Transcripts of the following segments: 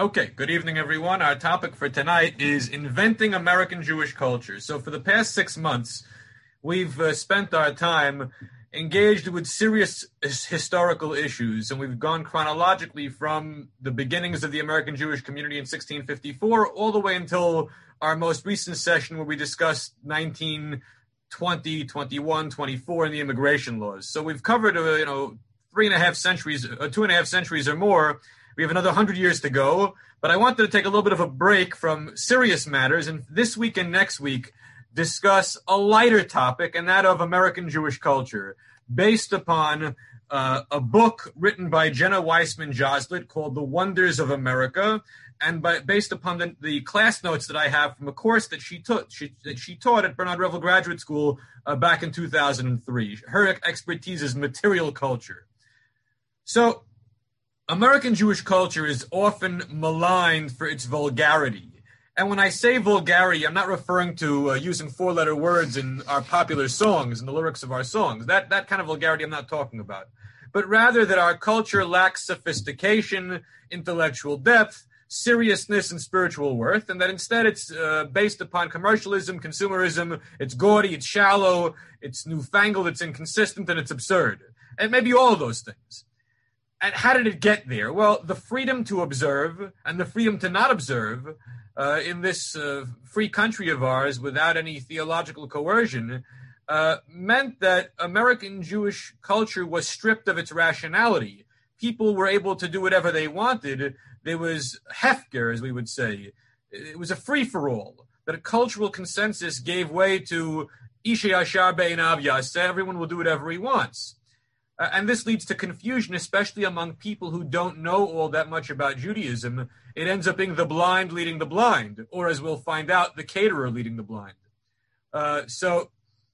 Okay, good evening, everyone. Our topic for tonight is inventing American Jewish culture. So, for the past 6 months, we've spent our time engaged with serious historical issues, and we've gone chronologically from the beginnings of the American Jewish community in 1654 all the way until our most recent session where we discussed 1920, 21, 24, and the immigration laws. So, we've covered, 2.5 centuries or more. We have another 100 years to go, but I wanted to take a little bit of a break from serious matters and this week and next week discuss a lighter topic, and that of American Jewish culture, based upon a book written by Jenna Weissman Joslet called The Wonders of America, and based upon the class notes that I have from a course that she taught at Bernard Revel Graduate School back in 2003. Her expertise is material culture. So, American Jewish culture is often maligned for its vulgarity. And when I say vulgarity, I'm not referring to using four-letter words in our popular songs, in the lyrics of our songs. That kind of vulgarity I'm not talking about. But rather that our culture lacks sophistication, intellectual depth, seriousness, and spiritual worth, and that instead it's based upon commercialism, consumerism, it's gaudy, it's shallow, it's newfangled, it's inconsistent, and it's absurd. And maybe all of those things. And how did it get there? Well, the freedom to observe and the freedom to not observe in this free country of ours without any theological coercion meant that American Jewish culture was stripped of its rationality. People were able to do whatever they wanted. There was hefker, as we would say. It was a free-for-all. That a cultural consensus gave way to Ishe Yashar Be'einav Yaseh, everyone will do whatever he wants. And this leads to confusion, especially among people who don't know all that much about Judaism. It ends up being the blind leading the blind, or as we'll find out, the caterer leading the blind. So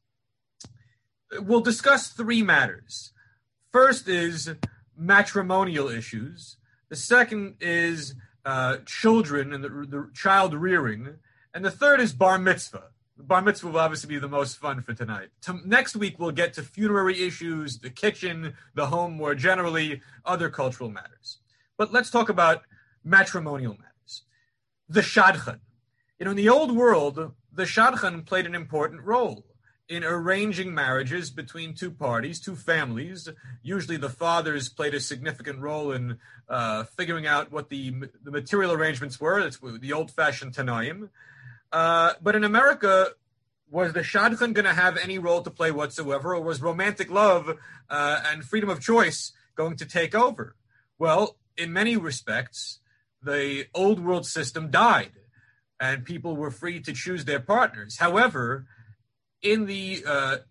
we'll discuss three matters. First is matrimonial issues. The second is children and the child rearing. And the third is bar mitzvah. Bar mitzvah will obviously be the most fun for tonight. Next week, we'll get to funerary issues, the kitchen, the home more generally, other cultural matters. But let's talk about matrimonial matters. The shadchan. In the old world, the shadchan played an important role in arranging marriages between two parties, two families. Usually the fathers played a significant role in figuring out what the material arrangements were. That's the old-fashioned tanaim. But in America, was the shadchan going to have any role to play whatsoever, or was romantic love and freedom of choice going to take over? Well, in many respects, the old world system died, and people were free to choose their partners. However, in the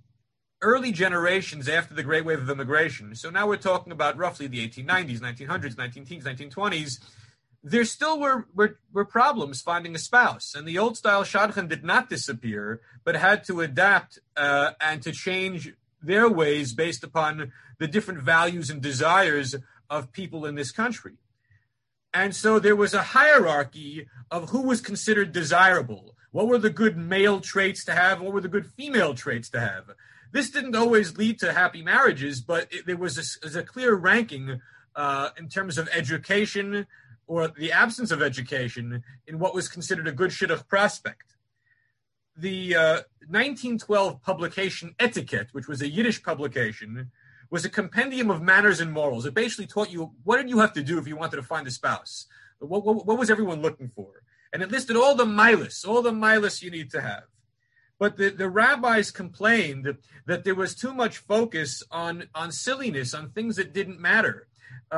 early generations after the Great Wave of Immigration, so now we're talking about roughly the 1890s, 1900s, 1910s, 1920s, there still were problems finding a spouse. And the old-style shadchan did not disappear, but had to adapt and to change their ways based upon the different values and desires of people in this country. And so there was a hierarchy of who was considered desirable. What were the good male traits to have? What were the good female traits to have? This didn't always lead to happy marriages, but there was a clear ranking in terms of education, or the absence of education, in what was considered a good shidduch prospect. The 1912 publication Etiquette, which was a Yiddish publication, was a compendium of manners and morals. It basically taught you what did you have to do if you wanted to find a spouse. What was everyone looking for? And it listed all the milas you need to have. But the rabbis complained that there was too much focus on silliness, on things that didn't matter.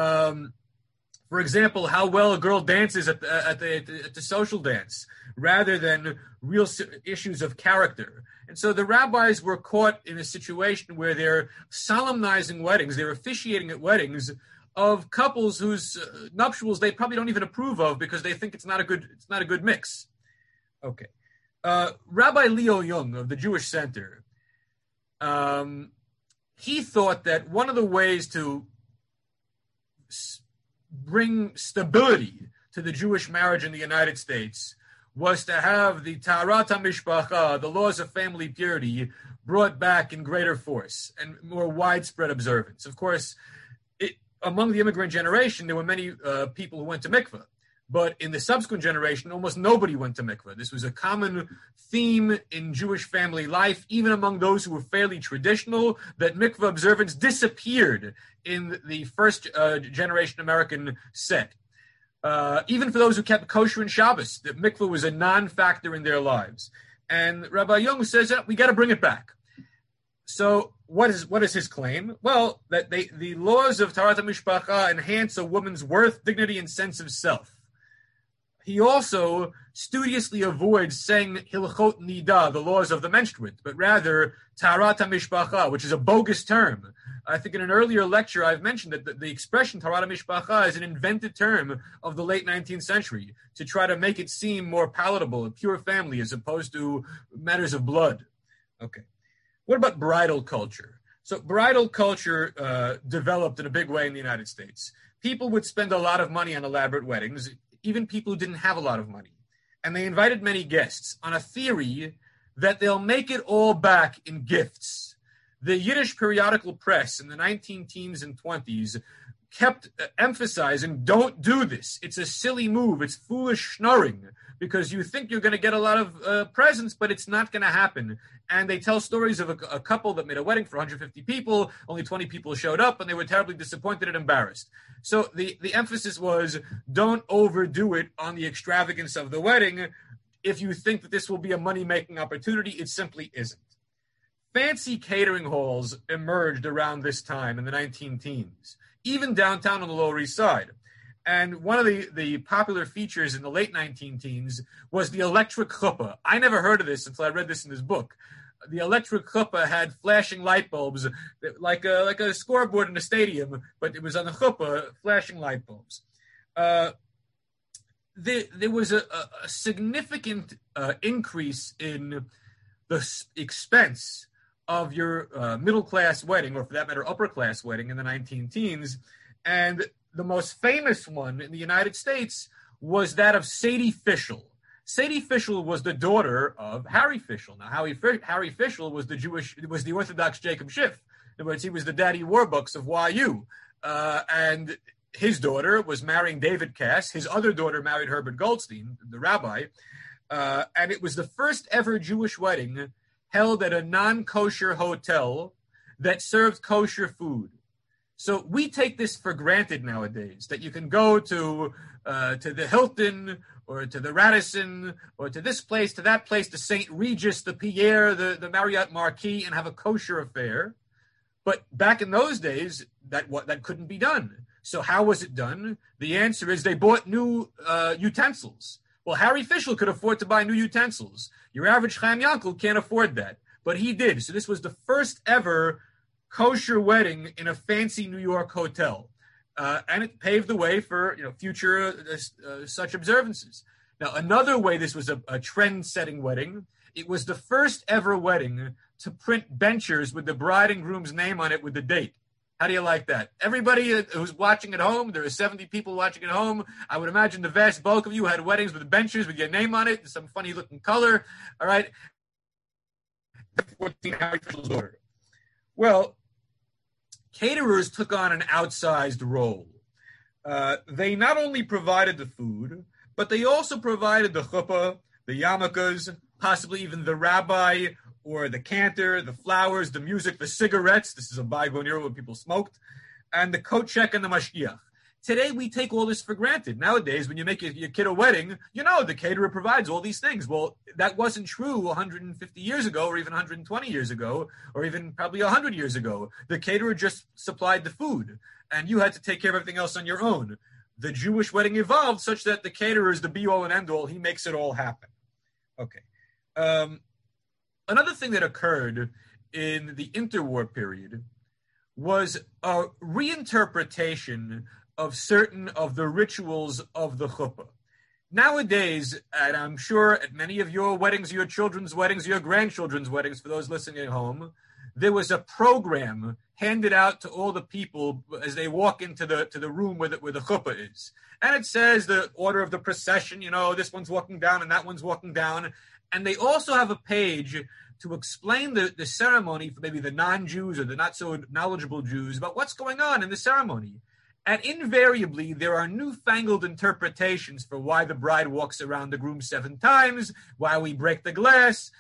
For example, how well a girl dances at the social dance, rather than real issues of character. And so the rabbis were caught in a situation where they're solemnizing weddings, they're officiating at weddings of couples whose nuptials they probably don't even approve of because they think it's not a good mix. Okay, Rabbi Leo Jung of the Jewish Center, he thought that one of the ways to bring stability to the Jewish marriage in the United States was to have the Taharat HaMishpacha, the laws of family purity, brought back in greater force and more widespread observance. Of course, among the immigrant generation, there were many people who went to mikveh. But in the subsequent generation, almost nobody went to mikveh. This was a common theme in Jewish family life, even among those who were fairly traditional, that mikveh observance disappeared in the first generation American set. Even for those who kept kosher and Shabbos, that mikveh was a non-factor in their lives. And Rabbi Young says, we got to bring it back. So what is his claim? Well, that the laws of Taharat HaMishpacha enhance a woman's worth, dignity, and sense of self. He also studiously avoids saying Hilchot Nida, the laws of the menstruant, but rather Taharat HaMishpacha, which is a bogus term. I think in an earlier lecture I've mentioned that the expression Taharat HaMishpacha is an invented term of the late 19th century to try to make it seem more palatable, a pure family, as opposed to matters of blood. Okay. What about bridal culture? So bridal culture developed in a big way in the United States. People would spend a lot of money on elaborate weddings, even people who didn't have a lot of money. And they invited many guests on a theory that they'll make it all back in gifts. The Yiddish periodical press in the 19-teens and 20s kept emphasizing, don't do this. It's a silly move. It's foolish schnorring because you think you're going to get a lot of presents, but it's not going to happen. And they tell stories of a couple that made a wedding for 150 people. Only 20 people showed up, and they were terribly disappointed and embarrassed. So the emphasis was, don't overdo it on the extravagance of the wedding. If you think that this will be a money-making opportunity, it simply isn't. Fancy catering halls emerged around this time in the 19-teens, even downtown on the Lower East Side. And one of the popular features in the late 19-teens was the electric chuppah. I never heard of this until I read this in his book. The electric chuppah had flashing light bulbs, like a scoreboard in a stadium, but it was on the chuppah, flashing light bulbs. There was a significant increase in the expense of your middle-class wedding, or for that matter, upper-class wedding in the 19-teens. And the most famous one in the United States was that of Sadie Fischel. Sadie Fischel was the daughter of Harry Fischel. Now, Harry Fischel was the Orthodox Jacob Schiff. In other words, he was the Daddy Warbucks of YU. And his daughter was marrying David Cass. His other daughter married Herbert Goldstein, the rabbi. And it was the first ever Jewish wedding held at a non-kosher hotel that served kosher food. So we take this for granted nowadays, that you can go to the Hilton or to the Radisson or to this place, to that place, to St. Regis, the Pierre, the Marriott Marquis, and have a kosher affair. But back in those days, that couldn't be done. So how was it done? The answer is they bought new utensils. Well, Harry Fischel could afford to buy new utensils. Your average Chaim Yankel can't afford that, but he did. So this was the first ever kosher wedding in a fancy New York hotel, and it paved the way for future such observances. Now, another way this was a trend-setting wedding. It was the first ever wedding to print benchers with the bride and groom's name on it with the date. How do you like that? Everybody who's watching at home, there are 70 people watching at home. I would imagine the vast bulk of you had weddings with benches with your name on it, some funny looking color. All right. 14 Harry Fischel's daughter. Well, caterers took on an outsized role. They not only provided the food, but they also provided the chuppah, the yarmulkes, possibly even the rabbi or the cantor, the flowers, the music, the cigarettes. This is a bygone era when people smoked, and the coat check and the mashgiach. Today, we take all this for granted. Nowadays, when you make your kid a wedding, the caterer provides all these things. Well, that wasn't true 150 years ago, or even 120 years ago, or even probably 100 years ago. The caterer just supplied the food, and you had to take care of everything else on your own. The Jewish wedding evolved such that the caterer is the be-all and end-all. He makes it all happen. Okay. Another thing that occurred in the interwar period was a reinterpretation of certain of the rituals of the chuppah. Nowadays, and I'm sure at many of your weddings, your children's weddings, your grandchildren's weddings, for those listening at home, there was a program handed out to all the people as they walk into the room where the chuppah is. And it says the order of the procession, this one's walking down and that one's walking down. And they also have a page to explain the ceremony for maybe the non-Jews or the not so knowledgeable Jews about what's going on in the ceremony. And invariably, there are newfangled interpretations for why the bride walks around the groom 7 times, why we break the glass.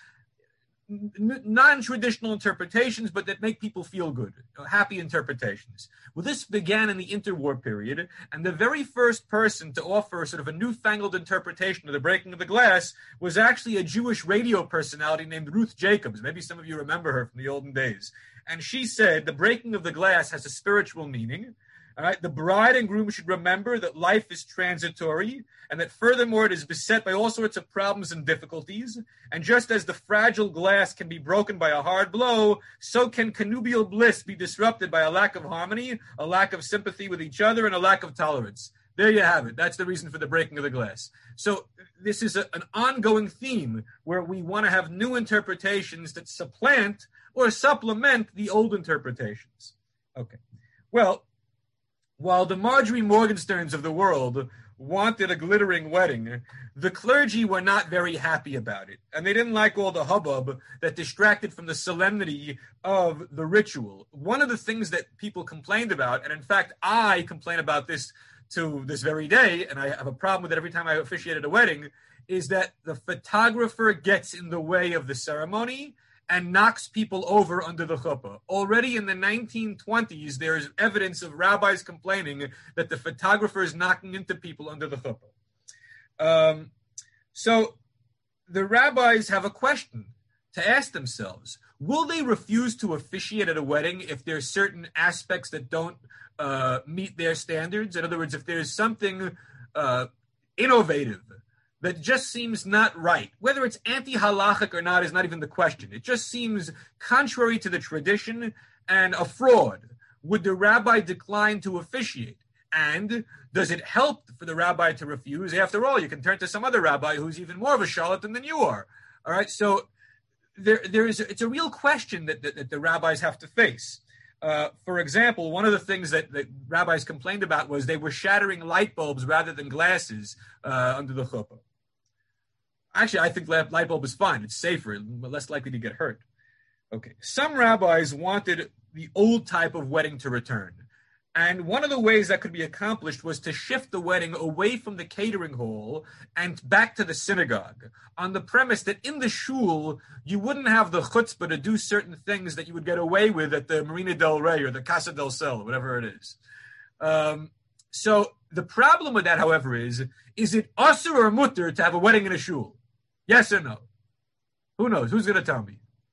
Non-traditional interpretations, but that make people feel good, happy interpretations. Well, this began in the interwar period, and the very first person to offer sort of a newfangled interpretation of the breaking of the glass was actually a Jewish radio personality named Ruth Jacobs. Maybe some of you remember her from the olden days. And she said the breaking of the glass has a spiritual meaning. All right, the bride and groom should remember that life is transitory and that furthermore it is beset by all sorts of problems and difficulties. And just as the fragile glass can be broken by a hard blow, so can connubial bliss be disrupted by a lack of harmony, a lack of sympathy with each other, and a lack of tolerance. There you have it. That's the reason for the breaking of the glass. So this is an ongoing theme where we want to have new interpretations that supplant or supplement the old interpretations. Okay. Well, while the Marjorie Morgensterns of the world wanted a glittering wedding, the clergy were not very happy about it. And they didn't like all the hubbub that distracted from the solemnity of the ritual. One of the things that people complained about, and in fact, I complain about this to this very day, and I have a problem with it every time I officiated a wedding, is that the photographer gets in the way of the ceremony and knocks people over under the chuppah. Already in the 1920s, there is evidence of rabbis complaining that the photographer is knocking into people under the chuppah. So the rabbis have a question to ask themselves. Will they refuse to officiate at a wedding if there's certain aspects that don't meet their standards? In other words, if there's something innovative that just seems not right. Whether it's anti-halachic or not is not even the question. It just seems contrary to the tradition and a fraud. Would the rabbi decline to officiate? And does it help for the rabbi to refuse? After all, you can turn to some other rabbi who's even more of a charlatan than you are. All right, so it's a real question that the rabbis have to face. For example, one of the things that rabbis complained about was they were shattering light bulbs rather than glasses under the chuppah. Actually, I think light bulb is fine. It's safer, less likely to get hurt. Okay. Some rabbis wanted the old type of wedding to return. And one of the ways that could be accomplished was to shift the wedding away from the catering hall and back to the synagogue, on the premise that in the shul, you wouldn't have the chutzpah to do certain things that you would get away with at the Marina del Rey or the Casa del Cel, whatever it is. So the problem with that, however, is it asur or mutter to have a wedding in a shul? Yes or no? Who knows? Who's going to tell me?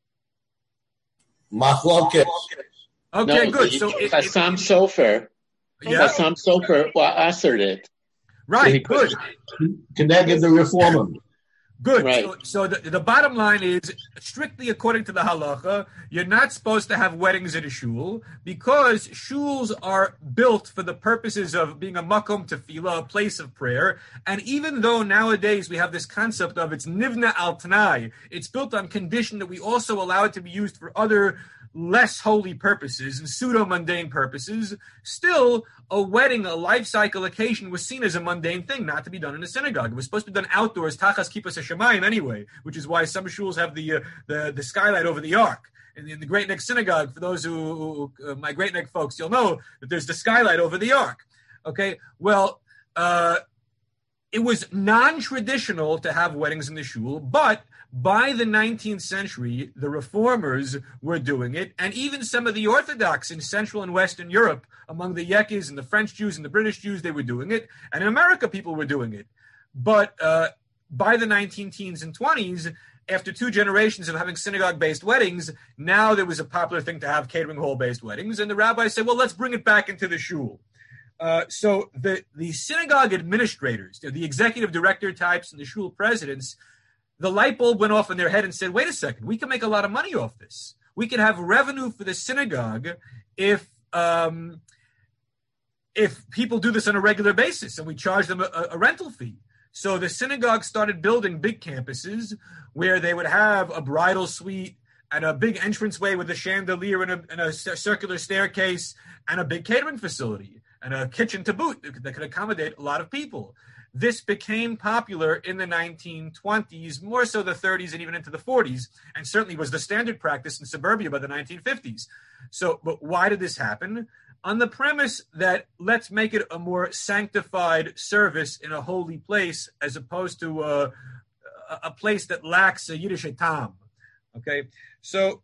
Machloket. Okay, no, good. So Chassam Sofer. Yeah. Chassam Sofer answered it. Right, So good. Connected the reformer. Good. Right. So the bottom line is, strictly according to the halacha, you're not supposed to have weddings at a shul because shuls are built for the purposes of being a makom tefillah, a place of prayer. And even though nowadays we have this concept of it's nivna al tanai, it's built on condition that we also allow it to be used for other less holy purposes and pseudo-mundane purposes, still a wedding, a life cycle occasion was seen as a mundane thing, not to be done in a synagogue. It was supposed to be done outdoors, tachas kippus hashamayim anyway, which is why some shuls have the skylight over the ark. In the Great Neck Synagogue, for those who my Great Neck folks, you'll know that there's the skylight over the ark. Okay, well, it was non-traditional to have weddings in the shul, but by the 19th century, the reformers were doing it, and even some of the Orthodox in Central and Western Europe, among the Yekis and the French Jews and the British Jews, they were doing it, and in America, people were doing it. But by the 1910s and 20s, after 2 generations of having synagogue-based weddings, now there was a popular thing to have catering hall-based weddings, and the rabbis said, well, let's bring it back into the shul. So the synagogue administrators, the executive director types and the shul presidents, the light bulb went off in their head and said, wait a second, we can make a lot of money off this. We can have revenue for the synagogue if people do this on a regular basis and we charge them a rental fee. So the synagogue started building big campuses where they would have a bridal suite and a big entranceway with a chandelier and a circular staircase and a big catering facility and a kitchen to boot that could accommodate a lot of people. This became popular in the 1920s, more so the 30s and even into the 40s, and certainly was the standard practice in suburbia by the 1950s. So, but why did this happen? on the premise that let's make it a more sanctified service in a holy place as opposed to a place that lacks a Yiddish tam. Okay, so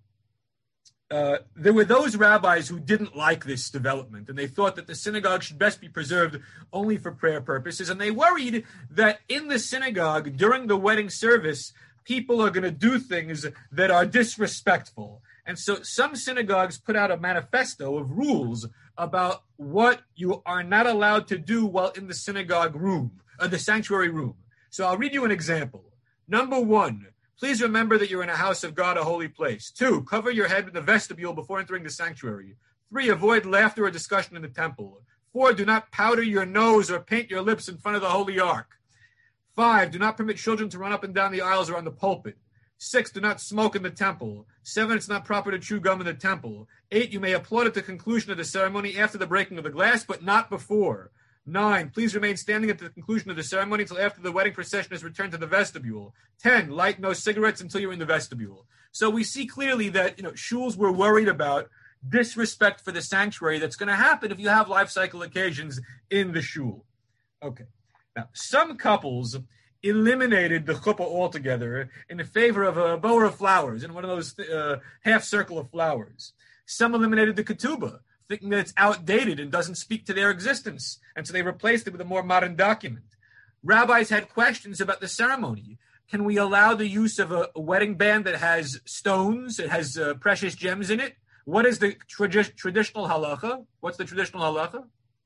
there were those rabbis who didn't like this development, and they thought that the synagogue should best be preserved only for prayer purposes, and they worried that in the synagogue, during the wedding service, people are going to do things that are disrespectful. And so some synagogues put out a manifesto of rules about what you are not allowed to do while in the synagogue room, the sanctuary room. So I'll read you an example. Number 1, please remember that you're in a house of God, a holy place. 2, cover your head in the vestibule before entering the sanctuary. 3, avoid laughter or discussion in the temple. 4, do not powder your nose or paint your lips in front of the holy ark. 5, do not permit children to run up and down the aisles or on the pulpit. 6, do not smoke in the temple. 7, it's not proper to chew gum in the temple. 8, you may applaud at the conclusion of the ceremony after the breaking of the glass, but not before. 9, please remain standing at the conclusion of the ceremony until after the wedding procession has returned to the vestibule. 10, light no cigarettes until you're in the vestibule. So we see clearly that, shuls were worried about disrespect for the sanctuary that's going to happen if you have life cycle occasions in the shul. Okay. Now, some couples eliminated the chuppah altogether in favor of a bower of flowers and one of those half circle of flowers. Some eliminated the ketubah, thinking that it's outdated and doesn't speak to their existence, and so they replaced it with a more modern document. Rabbis had questions about the ceremony. Can we allow the use of a wedding band that has stones, it has precious gems in it? What is the traditional halacha? What's the traditional halacha?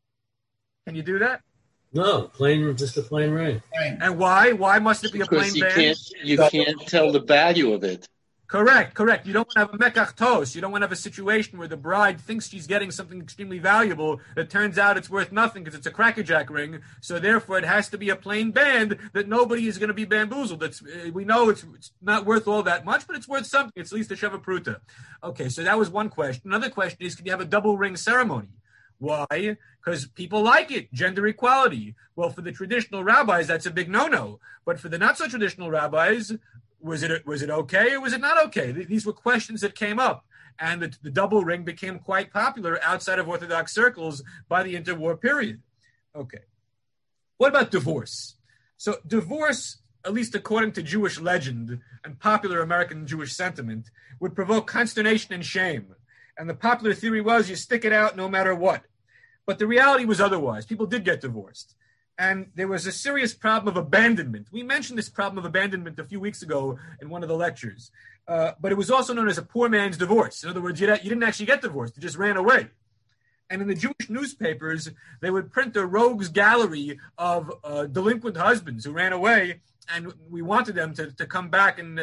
Can you do that? No, just a plain ring. And why? Why must it be a plain band? You can't tell the value of it. Correct. You don't want to have a mekach tos. You don't want to have a situation where the bride thinks she's getting something extremely valuable that turns out it's worth nothing because it's a crackerjack ring. So therefore, it has to be a plain band that nobody is going to be bamboozled. We know it's not worth all that much, but it's worth something. It's at least a sheva pruta. Okay, so that was one question. Another question is, can you have a double ring ceremony? Why? Because people like it, gender equality. Well, for the traditional rabbis, that's a big no-no. But for the not-so-traditional rabbis, was it okay or was it not okay? These were questions that came up, and the double ring became quite popular outside of Orthodox circles by the interwar period. Okay. What about divorce? So divorce, at least according to Jewish legend and popular American Jewish sentiment, would provoke consternation and shame. And the popular theory was you stick it out no matter what. But the reality was otherwise. People did get divorced. And there was a serious problem of abandonment. We mentioned this problem of abandonment a few weeks ago in one of the lectures. But it was also known as a poor man's divorce. In other words, you didn't actually get divorced. You just ran away. And in the Jewish newspapers, they would print a rogues gallery of delinquent husbands who ran away, and we wanted them to come back and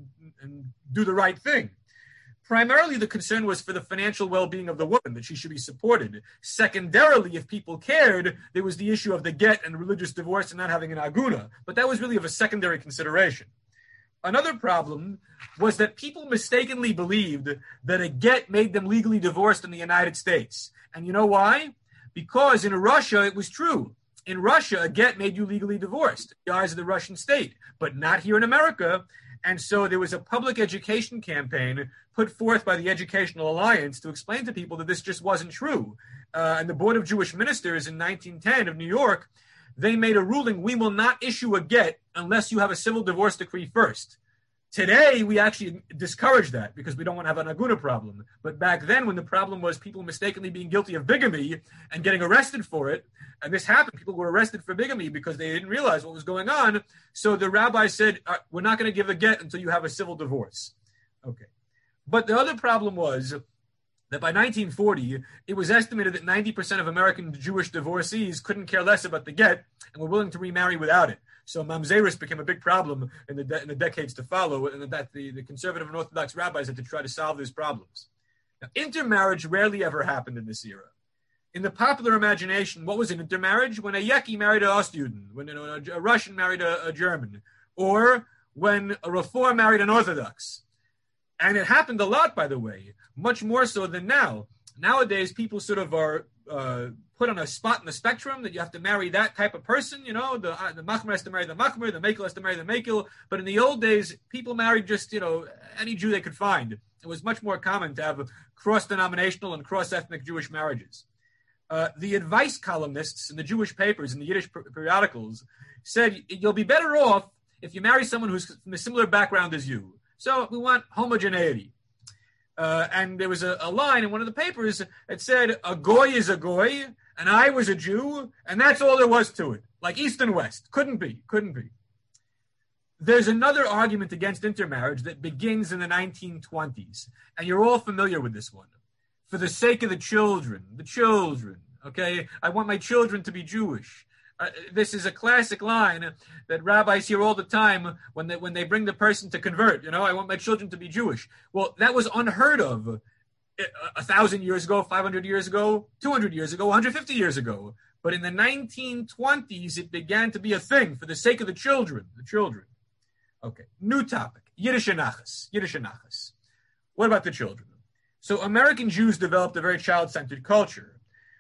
do the right thing. Primarily, the concern was for the financial well-being of the woman, that she should be supported. Secondarily, if people cared, there was the issue of the get and religious divorce and not having an aguna. But that was really of a secondary consideration. Another problem was that people mistakenly believed that a get made them legally divorced in the United States. And you know why? Because in Russia, it was true. In Russia, a get made you legally divorced in the eyes of the Russian state, but not here in America. And so there was a public education campaign put forth by the Educational Alliance to explain to people that this just wasn't true. And the Board of Jewish Ministers in 1910 of New York, they made a ruling, we will not issue a get unless you have a civil divorce decree first. Today, we actually discourage that because we don't want to have an aguna problem. But back then, when the problem was people mistakenly being guilty of bigamy and getting arrested for it, and this happened, people were arrested for bigamy because they didn't realize what was going on. So the rabbi said, we're not going to give a get until you have a civil divorce. Okay. But the other problem was that by 1940, it was estimated that 90% of American Jewish divorcees couldn't care less about the get and were willing to remarry without it. So mamzerus became a big problem in the decades to follow, and that the conservative and Orthodox rabbis had to try to solve these problems. Now, intermarriage rarely ever happened in this era. In the popular imagination, what was an intermarriage? When a Yeki married a Ostjuden, when a Russian married a German, or when a Reform married an Orthodox. And it happened a lot, by the way, much more so than now. Nowadays, people sort of are put on a spot in the spectrum that you have to marry that type of person. You know, the machmer has to marry the machmer, the mekel has to marry the mekel. But in the old days, people married just, any Jew they could find. It was much more common to have cross-denominational and cross-ethnic Jewish marriages. The advice columnists in the Jewish papers, in the Yiddish periodicals, said you'll be better off if you marry someone who's from a similar background as you. So we want homogeneity. And there was a line in one of the papers that said, a goy is a goy, and I was a Jew, and that's all there was to it. Like East and West. Couldn't be. There's another argument against intermarriage that begins in the 1920s, and you're all familiar with this one. For the sake of the children, okay? I want my children to be Jewish. This is a classic line that rabbis hear all the time when they bring the person to convert. I want my children to be Jewish. Well, that was unheard of 1,000 years ago, 500 years ago, 200 years ago, 150 years ago. But in the 1920s, it began to be a thing for the sake of the children. Okay, new topic, Yiddish Anachas. What about the children? So American Jews developed a very child-centered culture.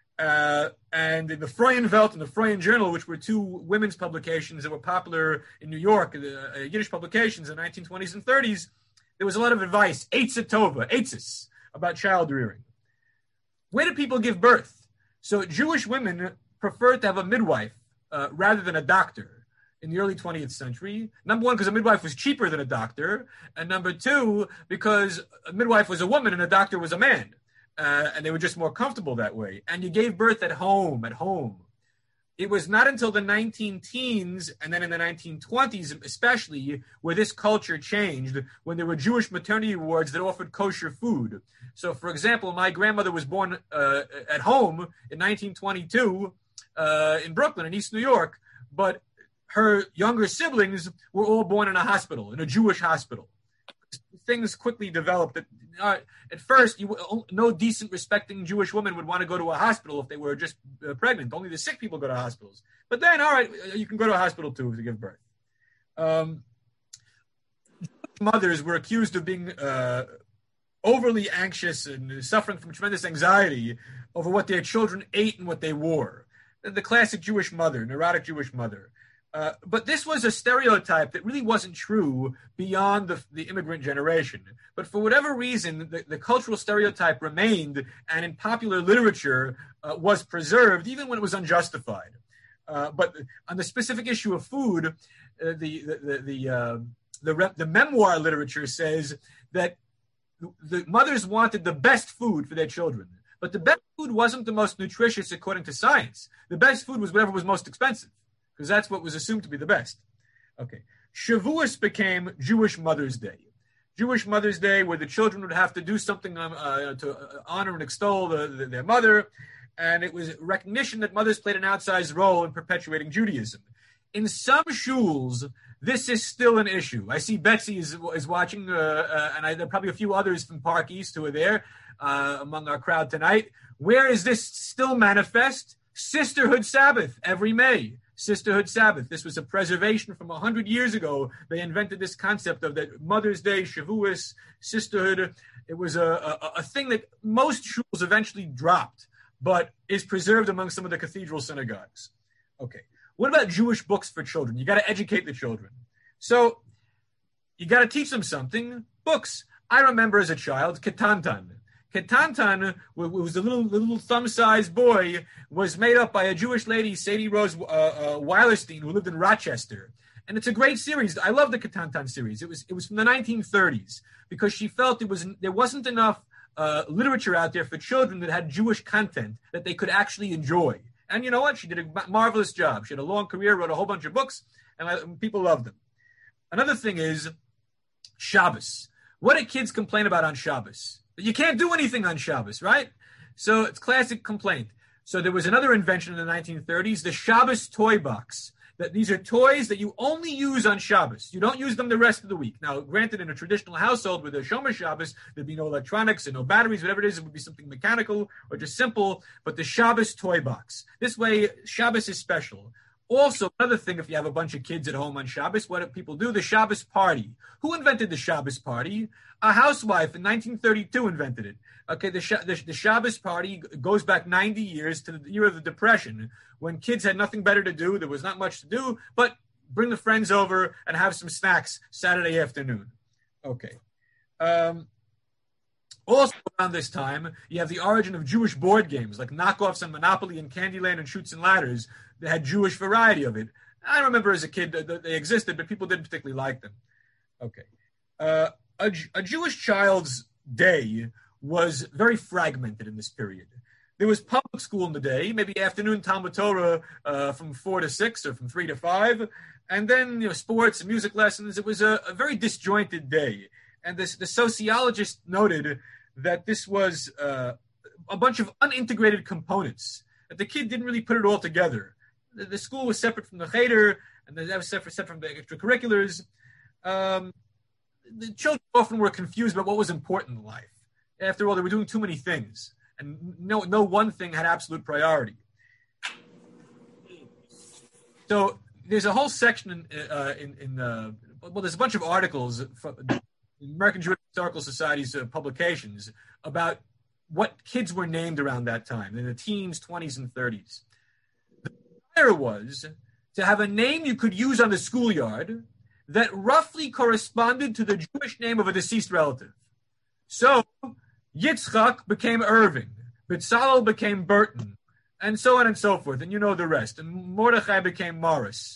And in the Freuenwelt and the Freuen Journal, which were two women's publications that were popular in New York, Yiddish publications in the 1920s and 30s, there was a lot of advice, eitzes, about child rearing. Where do people give birth? So Jewish women preferred to have a midwife rather than a doctor in the early 20th century. Number one, because a midwife was cheaper than a doctor. And number two, because a midwife was a woman and a doctor was a man. And they were just more comfortable that way. And you gave birth at home. It was not until the 19-teens and then in the 1920s especially where this culture changed, when there were Jewish maternity wards that offered kosher food. So, for example, my grandmother was born at home in 1922 in Brooklyn, in East New York, but her younger siblings were all born in a hospital, in a Jewish hospital. Things quickly developed that at first, no decent, respecting Jewish woman would want to go to a hospital if they were just pregnant. Only the sick people go to hospitals. But then, all right, you can go to a hospital too to give birth. Mothers were accused of being overly anxious and suffering from tremendous anxiety over what their children ate and what they wore. The classic Jewish mother, neurotic Jewish mother. But this was a stereotype that really wasn't true beyond the immigrant generation. But for whatever reason, the cultural stereotype remained, and in popular literature was preserved, even when it was unjustified. But on the specific issue of food, the memoir literature says that the mothers wanted the best food for their children. But the best food wasn't the most nutritious according to science. The best food was whatever was most expensive, because that's what was assumed to be the best. Okay. Shavuos became Jewish Mother's Day. Jewish Mother's Day, where the children would have to do something to honor and extol their mother. And it was recognition that mothers played an outsized role in perpetuating Judaism. In some shuls, this is still an issue. I see Betsy is watching, and there are probably a few others from Park East who are there among our crowd tonight. Where is this still manifest? Sisterhood Sabbath every May. Sisterhood Sabbath. This was a preservation from 100 years ago. They invented this concept of that Mother's Day, Shavuos, sisterhood. It was a thing that most shuls eventually dropped, but is preserved among some of the cathedral synagogues. Okay. What about Jewish books for children? You got to educate the children. So you got to teach them something. Books. I remember as a child, Ketantan. Ketantan, who was a little thumb-sized boy, was made up by a Jewish lady, Sadie Rose Weilerstein, who lived in Rochester. And it's a great series. I love the Ketantan series. It was from the 1930s because she felt there wasn't enough literature out there for children that had Jewish content that they could actually enjoy. And you know what? She did a marvelous job. She had a long career, wrote a whole bunch of books, and people loved them. Another thing is Shabbos. What do kids complain about on Shabbos? You can't do anything on Shabbos, right? So it's classic complaint. So there was another invention in the 1930s, the Shabbos toy box. That these are toys that you only use on Shabbos. You don't use them the rest of the week. Now, granted, in a traditional household with a Shomer Shabbos, there'd be no electronics and no batteries, whatever it is, it would be something mechanical or just simple, but the Shabbos toy box. This way, Shabbos is special. Also, another thing, if you have a bunch of kids at home on Shabbos, what do people do? The Shabbos party. Who invented the Shabbos party? A housewife in 1932 invented it. Okay, the Shabbos party goes back 90 years to the year of the Depression, when kids had nothing better to do. There was not much to do, but bring the friends over and have some snacks Saturday afternoon. Okay. Also around this time, you have the origin of Jewish board games like knockoffs on Monopoly and Candyland and Chutes and Ladders that had Jewish variety of it. I remember as a kid that they existed, but people didn't particularly like them. Okay. A Jewish child's day was very fragmented in this period. There was public school in the day, maybe afternoon Talmud Torah from 4 to 6 or from 3 to 5, and then sports and music lessons. It was a very disjointed day. And the sociologist noted that this was a bunch of unintegrated components, that the kid didn't really put it all together. The school was separate from the cheder, and that was separate from the extracurriculars. The children often were confused about what was important in life. After all, they were doing too many things, and no one thing had absolute priority. So there's a whole section there's a bunch of articles from the American Jewish Historical Society's publications about what kids were named around that time, in the teens, 20s, and 30s. The desire was to have a name you could use on the schoolyard that roughly corresponded to the Jewish name of a deceased relative. So Yitzchak became Irving, Bitzalel became Burton, and so on and so forth. And you know the rest. And Mordechai became Morris.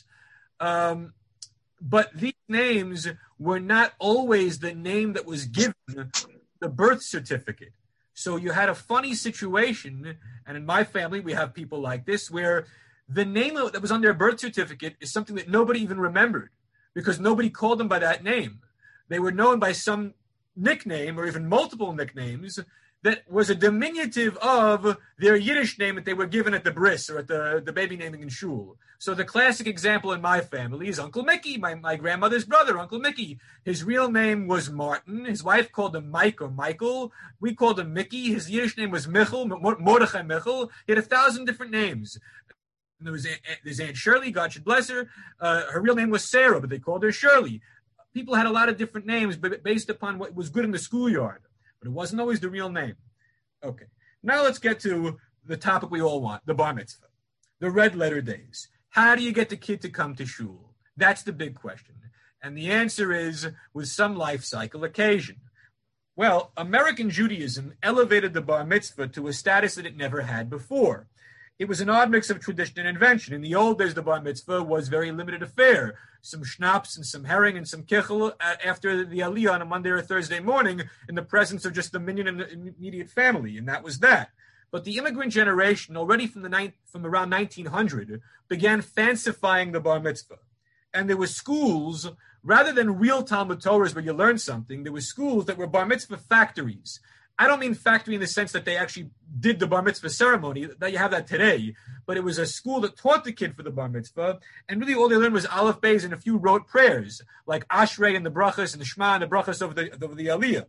But these names were not always the name that was given the birth certificate. So you had a funny situation, and in my family we have people like this, where the name that was on their birth certificate is something that nobody even remembered because nobody called them by that name. They were known by some nickname or even multiple nicknames that was a diminutive of their Yiddish name that they were given at the bris or at the baby naming in shul. So the classic example in my family is Uncle Mickey, my grandmother's brother, Uncle Mickey. His real name was Martin. His wife called him Mike or Michael. We called him Mickey. His Yiddish name was Michel, Mordechai Michel. He had 1,000 different names. And there's Aunt Shirley, God should bless her. Her real name was Sarah, but they called her Shirley. People had a lot of different names based upon what was good in the schoolyard, but it wasn't always the real name. Okay, now let's get to the topic we all want, the bar mitzvah, the red letter days. How do you get the kid to come to shul? That's the big question. And the answer is with some life cycle occasion. Well, American Judaism elevated the bar mitzvah to a status that it never had before. It was an odd mix of tradition and invention. In the old days, the bar mitzvah was a very limited affair. Some schnapps and some herring and some kichel after the aliyah on a Monday or Thursday morning in the presence of just the minion and the immediate family, and that was that. But the immigrant generation, already from around 1900, began fancifying the bar mitzvah. And there were schools, rather than real Talmud Torahs where you learn something, there were schools that were bar mitzvah factories. I don't mean factory in the sense that they actually did the bar mitzvah ceremony, that you have that today, but it was a school that taught the kid for the bar mitzvah, and really all they learned was Aleph Beis and a few rote prayers, like Ashrei and the brachas and the Shema and the brachas of the Aliyah.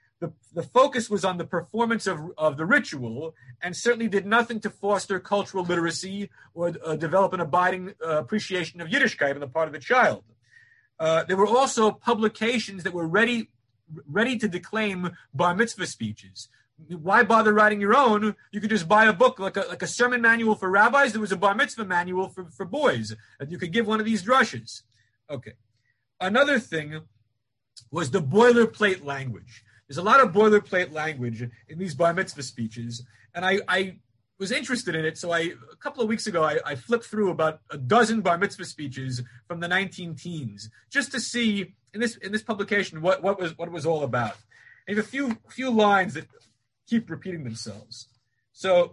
The focus was on the performance of the ritual, and certainly did nothing to foster cultural literacy or develop an abiding appreciation of Yiddishkeit on the part of the child. There were also publications that were ready to declaim bar mitzvah speeches. Why bother writing your own? You could just buy a book, like a sermon manual for rabbis. There was a bar mitzvah manual for boys, and you could give one of these drushes. Okay. Another thing was the boilerplate language. There's a lot of boilerplate language in these bar mitzvah speeches, and I was interested in it. So a couple of weeks ago, I flipped through about a dozen bar mitzvah speeches from the 19-teens just to see in this publication what it was all about. And a few lines that keep repeating themselves. So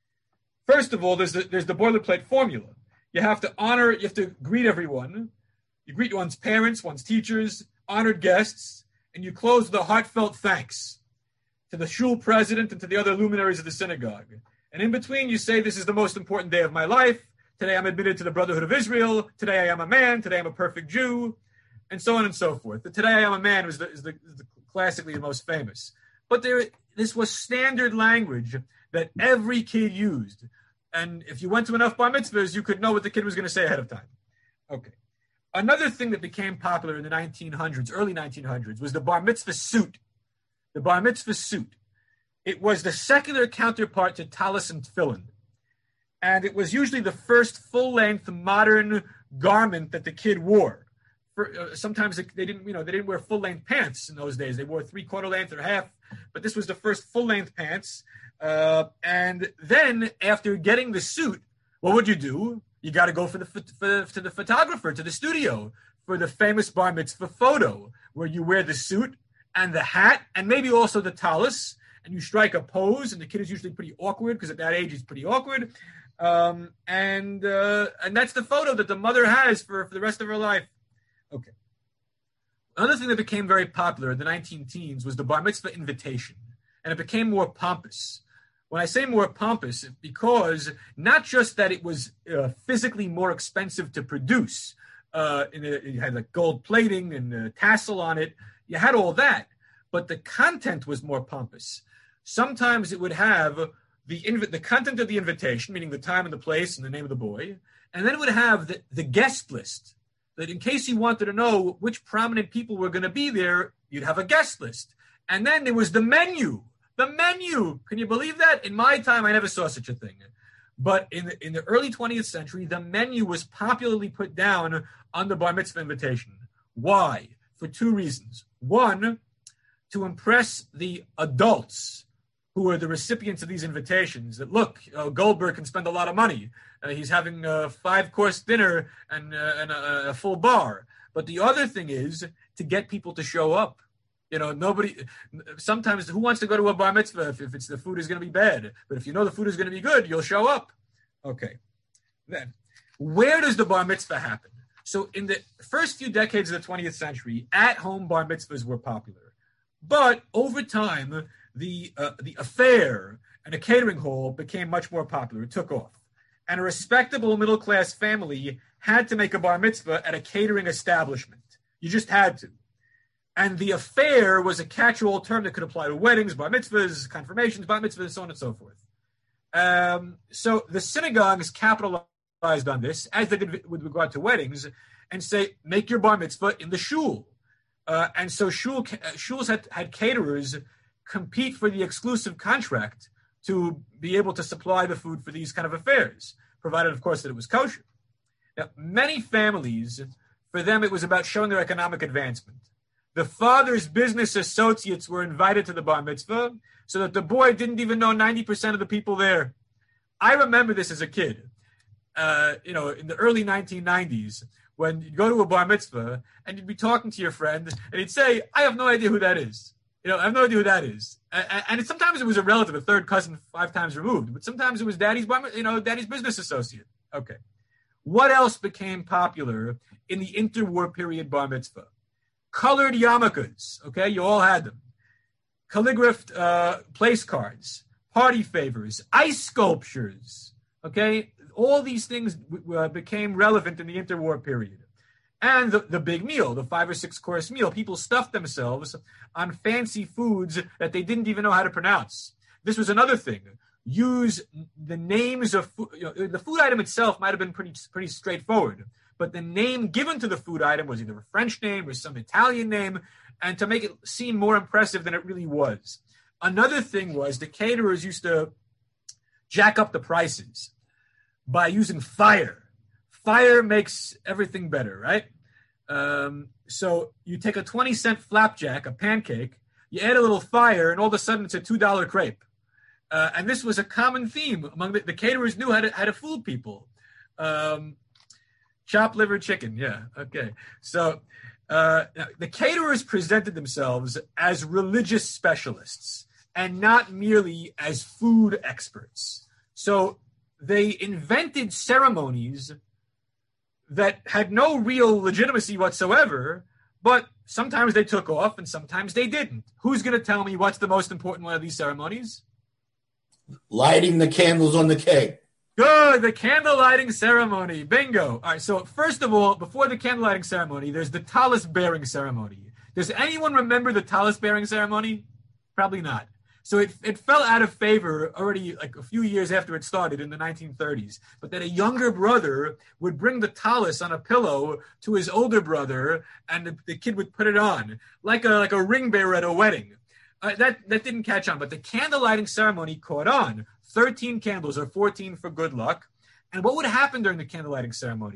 first of all, there's the boilerplate formula. You have to greet everyone. You greet one's parents, one's teachers, honored guests, and you close with a heartfelt thanks to the shul president and to the other luminaries of the synagogue. And in between, you say, this is the most important day of my life. Today I'm admitted to the Brotherhood of Israel. Today I am a man. Today I'm a perfect Jew. And so on and so forth. The Today I am a man is the classically the most famous. But this was standard language that every kid used. And if you went to enough bar mitzvahs, you could know what the kid was going to say ahead of time. Okay. Another thing that became popular in the 1900s, early 1900s, was the bar mitzvah suit. The bar mitzvah suit. It was the secular counterpart to talis and tefillin. And it was usually the first full-length modern garment that the kid wore. sometimes they didn't wear full-length pants in those days. They wore 3/4 length or half, but this was the first full-length pants. And then after getting the suit, what would you do? You got to go to the photographer, to the studio, for the famous bar mitzvah photo, where you wear the suit and the hat and maybe also the tallis, and you strike a pose, and the kid is usually pretty awkward because at that age he's pretty awkward. And that's the photo that the mother has for the rest of her life. Okay. Another thing that became very popular in the 19 teens was the bar mitzvah invitation, and it became more pompous. When I say more pompous, because not just that it was physically more expensive to produce, it had like gold plating and tassel on it, you had all that, but the content was more pompous. Sometimes it would have the content of the invitation, meaning the time and the place and the name of the boy, and then it would have the guest list, that in case you wanted to know which prominent people were going to be there, you'd have a guest list. And then there was the menu. The menu. Can you believe that? In my time, I never saw such a thing. But in the early 20th century, the menu was popularly put down on the bar mitzvah invitation. Why? For two reasons. One, to impress the adults who are the recipients of these invitations, that look, Goldberg can spend a lot of money. He's having a 5-course dinner and a full bar. But the other thing is to get people to show up. Sometimes who wants to go to a bar mitzvah if it's the food is going to be bad? But if you know the food is going to be good, you'll show up. Okay. Then, where does the bar mitzvah happen? So in the first few decades of the 20th century, at-home bar mitzvahs were popular. But over time, the affair and a catering hall became much more popular. It took off. And a respectable middle-class family had to make a bar mitzvah at a catering establishment. You just had to. And the affair was a catch-all term that could apply to weddings, bar mitzvahs, confirmations, bar mitzvahs, so on and so forth. So the synagogues capitalized on this, as they did with regard to weddings, and say, make your bar mitzvah in the shul. And so shuls had caterers compete for the exclusive contract to be able to supply the food for these kind of affairs, provided, of course, that it was kosher. Now, many families, for them, it was about showing their economic advancement. The father's business associates were invited to the bar mitzvah so that the boy didn't even know 90% of the people there. I remember this as a kid, in the early 1990s, when you'd go to a bar mitzvah and you'd be talking to your friend and he'd say, I have no idea who that is. I have no idea who that is. And sometimes it was a relative, a third cousin 5 times removed, but sometimes it was daddy's business associate. Okay. What else became popular in the interwar period bar mitzvah? Colored yarmulkes. Okay, you all had them. Calligraphed place cards, party favors, ice sculptures. Okay, all these things became relevant in the interwar period. And the big meal, the 5 or 6 course meal. People stuffed themselves on fancy foods that they didn't even know how to pronounce. This was another thing. Use the names of food. The food item itself might have been pretty straightforward, but the name given to the food item was either a French name or some Italian name, and to make it seem more impressive than it really was. Another thing was the caterers used to jack up the prices by using fire. Fire makes everything better, right? So you take a 20-cent flapjack, a pancake, you add a little fire, and all of a sudden it's a $2 crepe. And this was a common theme among the caterers knew how to fool people. Chopped liver chicken, yeah, okay. So the caterers presented themselves as religious specialists and not merely as food experts. So they invented ceremonies that had no real legitimacy whatsoever, but sometimes they took off and sometimes they didn't. Who's going to tell me what's the most important one of these ceremonies? Lighting the candles on the cake. Good, the candle lighting ceremony. Bingo. All right, so first of all, before the candle lighting ceremony, there's the tallis bearing ceremony. Does anyone remember the tallis bearing ceremony? Probably not. So it fell out of favor already like a few years after it started in the 1930s. But then a younger brother would bring the tallis on a pillow to his older brother, and the kid would put it on like a ring bearer at a wedding. That didn't catch on, but the candle lighting ceremony caught on. 13 candles or 14 for good luck. And what would happen during the candle lighting ceremony?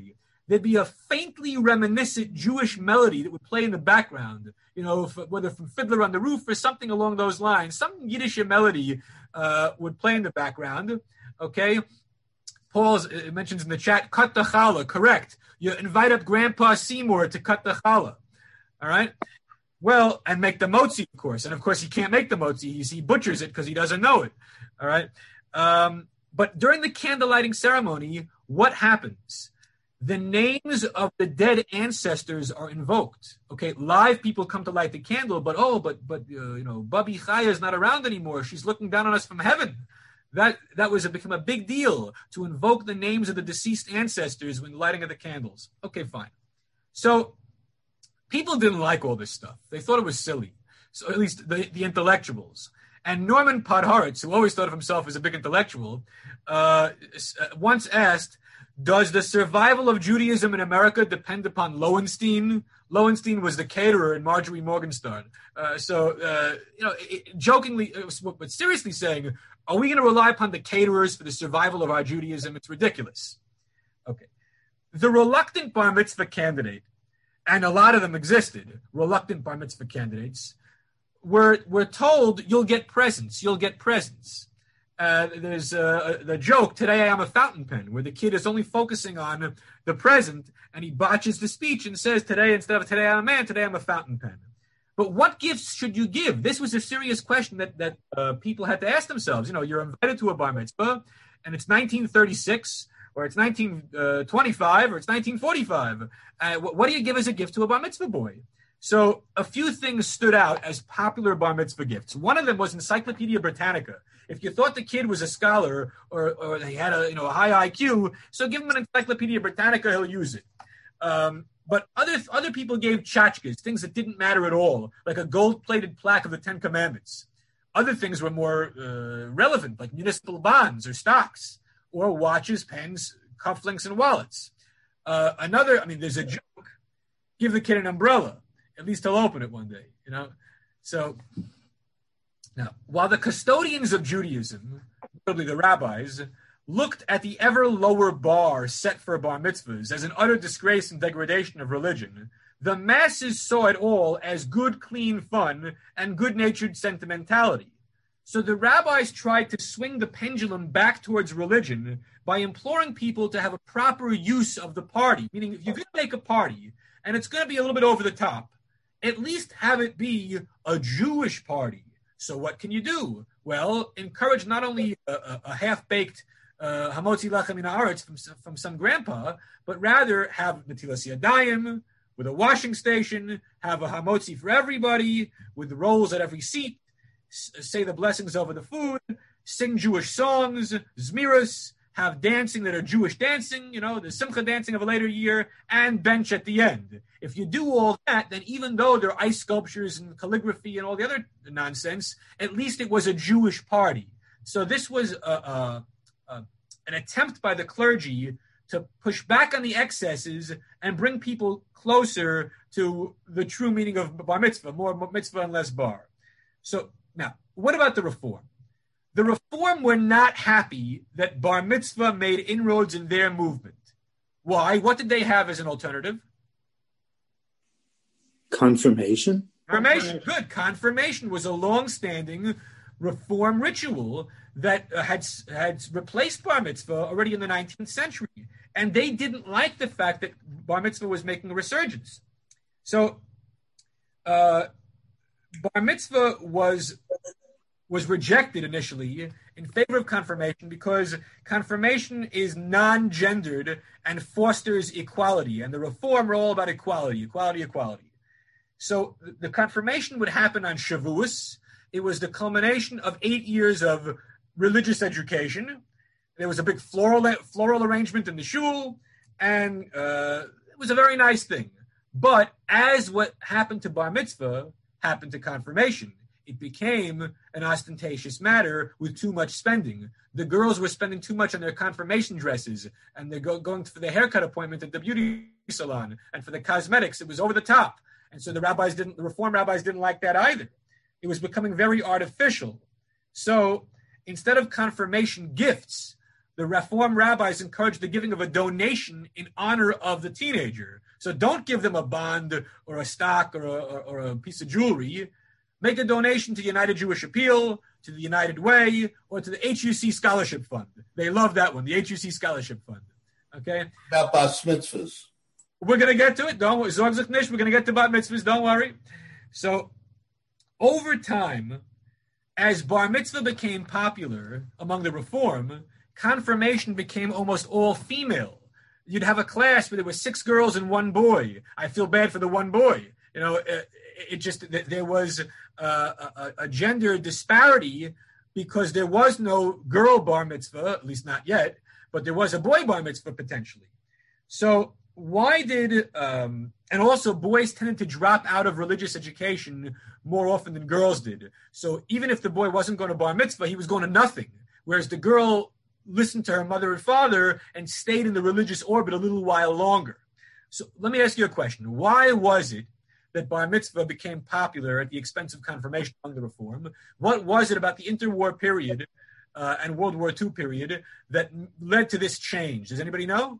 there'd be a faintly reminiscent Jewish melody that would play in the background, whether from Fiddler on the Roof or something along those lines. Some Yiddish melody would play in the background, okay? Paul mentions in the chat, cut the challah, correct. You invite up Grandpa Seymour to cut the challah, all right? Well, and make the motzi, of course. And, of course, he can't make the motzi. He butchers it because he doesn't know it, all right? But during the candle lighting ceremony, what happens? The names of the dead ancestors are invoked. Okay, live people come to light the candle, but Babi Chaya is not around anymore. She's looking down on us from heaven. That become a big deal to invoke the names of the deceased ancestors when lighting of the candles. Okay, fine. So people didn't like all this stuff. They thought it was silly. So at least the intellectuals. And Norman Podhoretz, who always thought of himself as a big intellectual, once asked, does the survival of Judaism in America depend upon Lowenstein? Lowenstein was the caterer in Marjorie Morgenstern. Jokingly, but seriously saying, are we going to rely upon the caterers for the survival of our Judaism? It's ridiculous. Okay. The reluctant bar mitzvah candidate, and a lot of them existed, reluctant bar mitzvah candidates, were told, you'll get presents. There's the joke, today I am a fountain pen, where the kid is only focusing on the present, and he botches the speech and says, today, instead of today I'm a man, today I'm a fountain pen. But what gifts should you give? This was a serious question that people had to ask themselves. You're invited to a bar mitzvah, and it's 1936, or it's 1925, or it's 1945. What do you give as a gift to a bar mitzvah boy? So a few things stood out as popular bar mitzvah gifts. One of them was Encyclopedia Britannica. If you thought the kid was a scholar or he had a high IQ, so give him an Encyclopedia Britannica, he'll use it. But other people gave tchotchkes, things that didn't matter at all, like a gold-plated plaque of the Ten Commandments. Other things were more relevant, like municipal bonds or stocks, or watches, pens, cufflinks, and wallets. There's a joke. Give the kid an umbrella. At least he'll open it one day, So now, while the custodians of Judaism, notably the rabbis, looked at the ever lower bar set for bar mitzvahs as an utter disgrace and degradation of religion, the masses saw it all as good, clean fun and good-natured sentimentality. So the rabbis tried to swing the pendulum back towards religion by imploring people to have a proper use of the party, meaning if you're going to make a party and it's going to be a little bit over the top, at least have it be a Jewish party. So what can you do? Well, encourage not only a half-baked hamotzi lachem min haaretz from some grandpa, but rather have netilas yadayim with a washing station, have a hamotzi for everybody with the rolls at every seat, say the blessings over the food, sing Jewish songs, zmiras, have dancing that are Jewish dancing, the simcha dancing of a later year, and bench at the end. If you do all that, then even though there are ice sculptures and calligraphy and all the other nonsense, at least it was a Jewish party. So this was an attempt by the clergy to push back on the excesses and bring people closer to the true meaning of bar mitzvah, more mitzvah and less bar. So now, what about the Reform? The Reform were not happy that bar mitzvah made inroads in their movement. Why? What did they have as an alternative? Confirmation. Good. Confirmation was a long-standing Reform ritual that had replaced bar mitzvah already in the 19th century. And they didn't like the fact that bar mitzvah was making a resurgence. So bar mitzvah was rejected initially in favor of confirmation because confirmation is non-gendered and fosters equality. And the Reform were all about equality. So the confirmation would happen on Shavuos. It was the culmination of 8 years of religious education. There was a big floral arrangement in the shul, and it was a very nice thing. But as what happened to bar mitzvah happened to confirmation, it became an ostentatious matter with too much spending. The girls were spending too much on their confirmation dresses, and they're going for the haircut appointment at the beauty salon, and for the cosmetics, it was over the top. And so the Reform rabbis didn't like that either. It was becoming very artificial. So instead of confirmation gifts, the Reform rabbis encouraged the giving of a donation in honor of the teenager. So don't give them a bond or a stock or a piece of jewelry. Make a donation to the United Jewish Appeal, to the United Way, or to the HUC Scholarship Fund. They love that one, the HUC Scholarship Fund. Okay? About bar mitzvahs. We're going to get to it. Don't worry. We're going to get to bar mitzvahs. Don't worry. So over time, as bar mitzvah became popular among the Reform, confirmation became almost all female. You'd have a class where there were 6 girls and 1 boy. I feel bad for the 1 boy. You know, it just, there was a gender disparity because there was no girl bar mitzvah, at least not yet, but there was a boy bar mitzvah potentially. So why did, and also boys tended to drop out of religious education more often than girls did. So even if the boy wasn't going to bar mitzvah, he was going to nothing. Whereas the girl listened to her mother and father and stayed in the religious orbit a little while longer. So let me ask you a question. Why was it that bar mitzvah became popular at the expense of confirmation among the Reform? What was it about the interwar period and World War II period that led to this change? Does anybody know?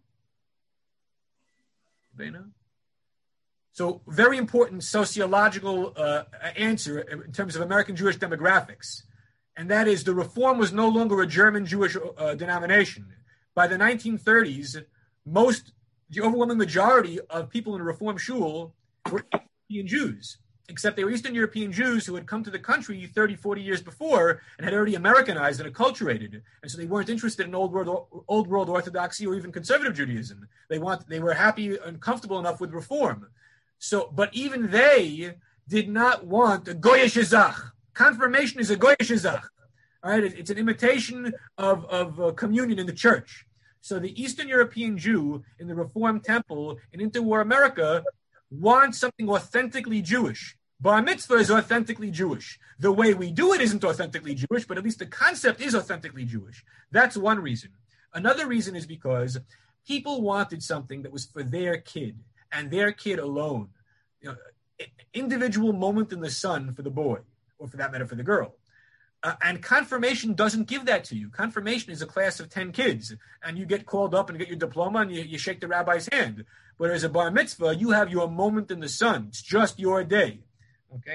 So very important sociological answer in terms of American Jewish demographics. And that is the Reform was no longer a German Jewish denomination. By the 1930s, the overwhelming majority of people in the Reform shul were European Jews, except they were Eastern European Jews who had come to the country 30, 40 years before and had already Americanized and acculturated. And so they weren't interested in old world Orthodoxy or even conservative Judaism. They were happy and comfortable enough with Reform. So, but even they did not want a Goyish Ezach. Confirmation is a Goyish Ezach. All right, it's an imitation of communion in the church. So the Eastern European Jew in the Reform temple in interwar America wants something authentically Jewish. Bar mitzvah is authentically Jewish. The way we do it isn't authentically Jewish, but at least the concept is authentically Jewish. That's one reason. Another reason is because people wanted something that was for their kid and their kid alone. You know, individual moment in the sun for the boy, or for that matter, for the girl. And confirmation doesn't give that to you. Confirmation is a class of 10 kids, and you get called up and get your diploma, and you shake the rabbi's hand. Whereas a bar mitzvah, you have your moment in the sun. It's just your day. Okay?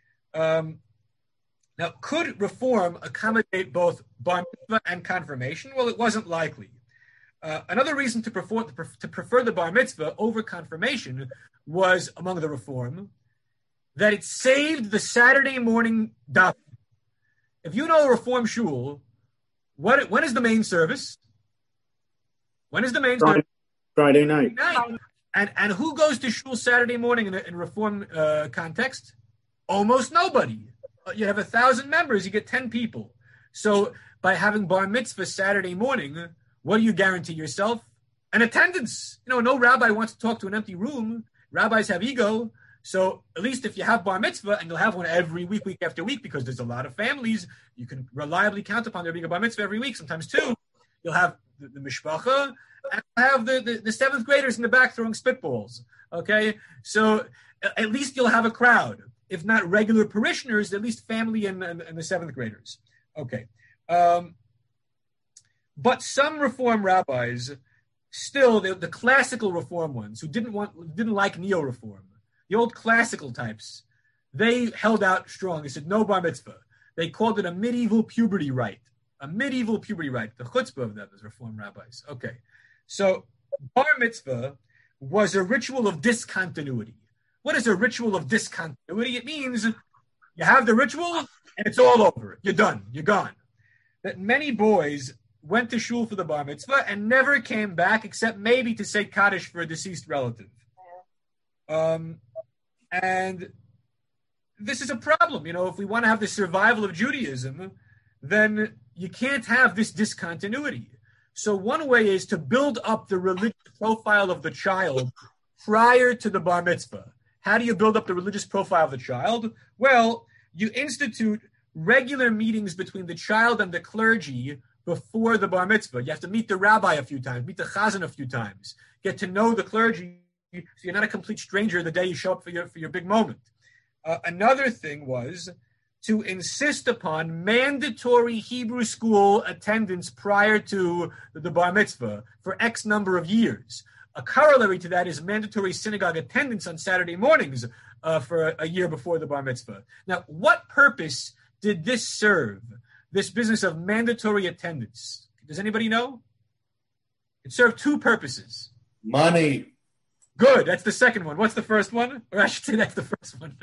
Now, could Reform accommodate both bar mitzvah and confirmation? Well, it wasn't likely. Another reason to prefer the bar mitzvah over confirmation was, among the Reform, that it saved the Saturday morning davening. If you know a Reform shul, when is the main service? When is the main service? Friday night. And who goes to shul Saturday morning in Reform context? Almost nobody. You have 1,000 members, you get 10 people. So by having bar mitzvah Saturday morning, what do you guarantee yourself? An attendance. You know, no rabbi wants to talk to an empty room. Rabbis have ego. So at least if you have bar mitzvah, and you'll have one every week, week after week, because there's a lot of families, you can reliably count upon there being a bar mitzvah every week, sometimes 2. You'll have the mishpacha, and have the 7th graders in the back throwing spitballs. Okay? So at least you'll have a crowd. If not regular parishioners, at least family and the 7th graders. Okay. But some Reform rabbis, still the classical Reform ones, who didn't like neo-Reform, the old classical types, they held out strong. They said no bar mitzvah. They called it a medieval puberty rite. A medieval puberty rite. The chutzpah of them as Reform rabbis. Okay. So bar mitzvah was a ritual of discontinuity. What is a ritual of discontinuity? It means you have the ritual and it's all over. You're done. You're gone. That many boys went to shul for the bar mitzvah and never came back except maybe to say Kaddish for a deceased relative. And this is a problem. You know, if we want to have the survival of Judaism, then you can't have this discontinuity. So one way is to build up the religious profile of the child prior to the bar mitzvah. How do you build up the religious profile of the child? Well, you institute regular meetings between the child and the clergy before the bar mitzvah. You have to meet the rabbi a few times, meet the chazan a few times, get to know the clergy, so you're not a complete stranger the day you show up for your big moment. Another thing was to insist upon mandatory Hebrew school attendance prior to the bar mitzvah for X number of years. A corollary to that is mandatory synagogue attendance on Saturday mornings for a year before the bar mitzvah. Now, what purpose did this serve, this business of mandatory attendance? Does anybody know? It served two purposes. Money. Good. That's the second one. What's the first one? Or I should say that's the first one.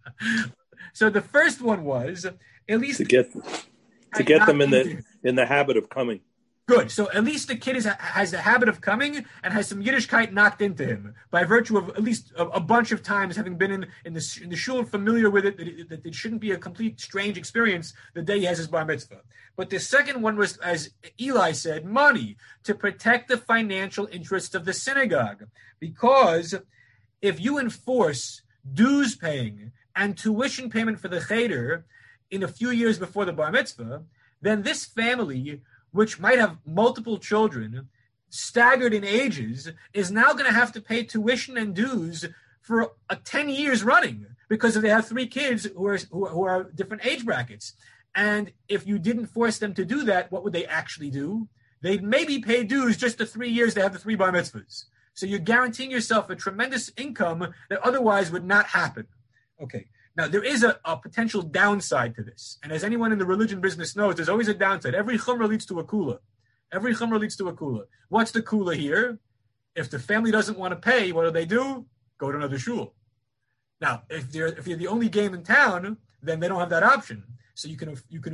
So the first one was at least to get them in the habit of coming. Good. So at least the kid has the habit of coming and has some Yiddishkeit knocked into him by virtue of at least a bunch of times having been in the shul and familiar with it, that it shouldn't be a complete strange experience the day he has his bar mitzvah. But the second one was, as Eli said, money, to protect the financial interests of the synagogue. Because if you enforce dues paying and tuition payment for the cheder in a few years before the bar mitzvah, then this family, which might have multiple children, staggered in ages, is now going to have to pay tuition and dues for 10 years running because they have 3 kids who are different age brackets. And if you didn't force them to do that, what would they actually do? They'd maybe pay dues just the 3 years they have the 3 bar mitzvahs. So you're guaranteeing yourself a tremendous income that otherwise would not happen. Okay. Now, there is a potential downside to this. And as anyone in the religion business knows, there's always a downside. Every chumrah leads to a kula. Every chumrah leads to a kula. What's the kula here? If the family doesn't want to pay, what do? Go to another shul. Now, if you're the only game in town, then they don't have that option. So you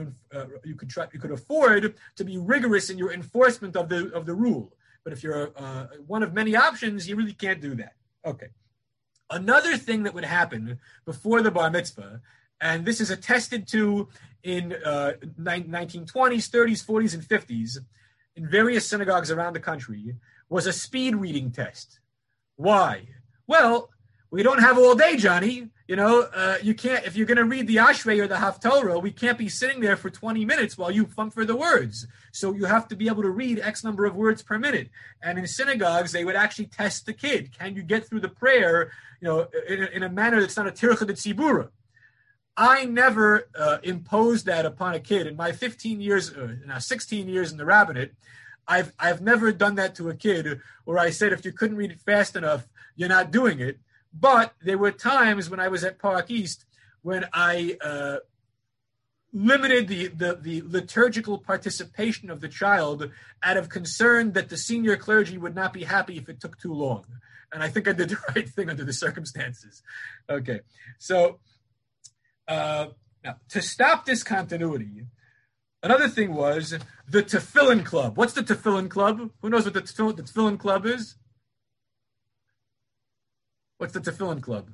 could afford to be rigorous in your enforcement of the rule. But if you're one of many options, you really can't do that. Okay. Another thing that would happen before the bar mitzvah, and this is attested to in 1920s, 30s, 40s, and 50s in various synagogues around the country, was a speed reading test. Why? Well, we don't have all day, Johnny. You can't, if you're going to read the Ashrei or the Haftorah, we can't be sitting there for 20 minutes while you thump for the words. So you have to be able to read X number of words per minute. And in synagogues, they would actually test the kid. Can you get through the prayer, in a manner that's not a tircha de tzibura? I never imposed that upon a kid. In my 16 years in the rabbinate, I've never done that to a kid where I said, if you couldn't read it fast enough, you're not doing it. But there were times when I was at Park East when I limited the liturgical participation of the child out of concern that the senior clergy would not be happy if it took too long. And I think I did the right thing under the circumstances. Okay, so now to stop discontinuity, another thing was the Tefillin Club. What's the Tefillin Club? Who knows what the Tefillin Club is? What's the Tefillin Club?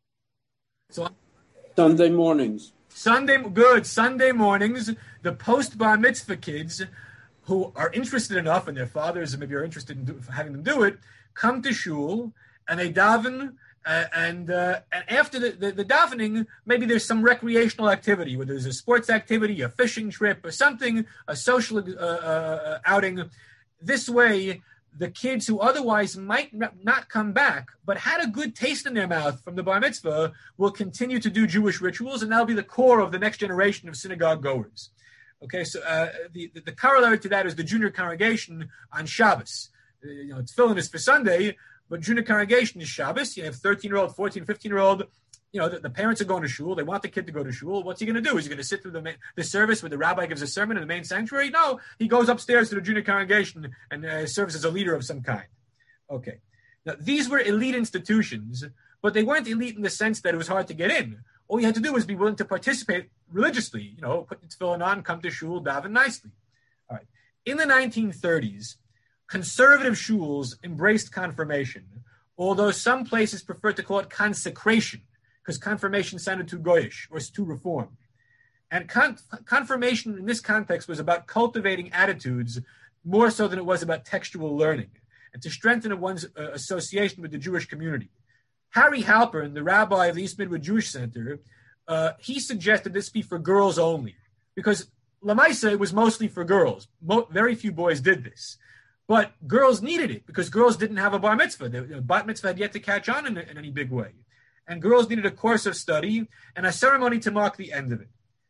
Sunday mornings. Sunday mornings, the post-bar mitzvah kids who are interested enough, and their fathers maybe are interested in having them do it, come to shul, and they daven, and after the davening, maybe there's some recreational activity, whether there's a sports activity, a fishing trip, or something, a social outing. This way, the kids who otherwise might not come back, but had a good taste in their mouth from the bar mitzvah, will continue to do Jewish rituals, and that'll be the core of the next generation of synagogue goers. Okay, so the corollary to that is the junior congregation on Shabbos. Tefillin is for Sunday, but junior congregation is Shabbos. You have 13-year-old, 14, 15-year-old. The parents are going to shul. They want the kid to go to shul. What's he going to do? Is he going to sit through the service where the rabbi gives a sermon in the main sanctuary? No, he goes upstairs to the junior congregation and serves as a leader of some kind. Okay. Now, these were elite institutions, but they weren't elite in the sense that it was hard to get in. All you had to do was be willing to participate religiously. Put the tefillin on, come to shul, daven nicely. All right. In the 1930s, conservative shuls embraced confirmation, although some places preferred to call it consecration, because confirmation sounded too goyish or too reform. And confirmation in this context was about cultivating attitudes more so than it was about textual learning, and to strengthen one's association with the Jewish community. Harry Halpern, the rabbi of the East Midwood Jewish Center, he suggested this be for girls only, because Lamaisa was mostly for girls. Very few boys did this. But girls needed it because girls didn't have a bar mitzvah. The bat mitzvah had yet to catch on in any big way. And girls needed a course of study and a ceremony to mark the end of it.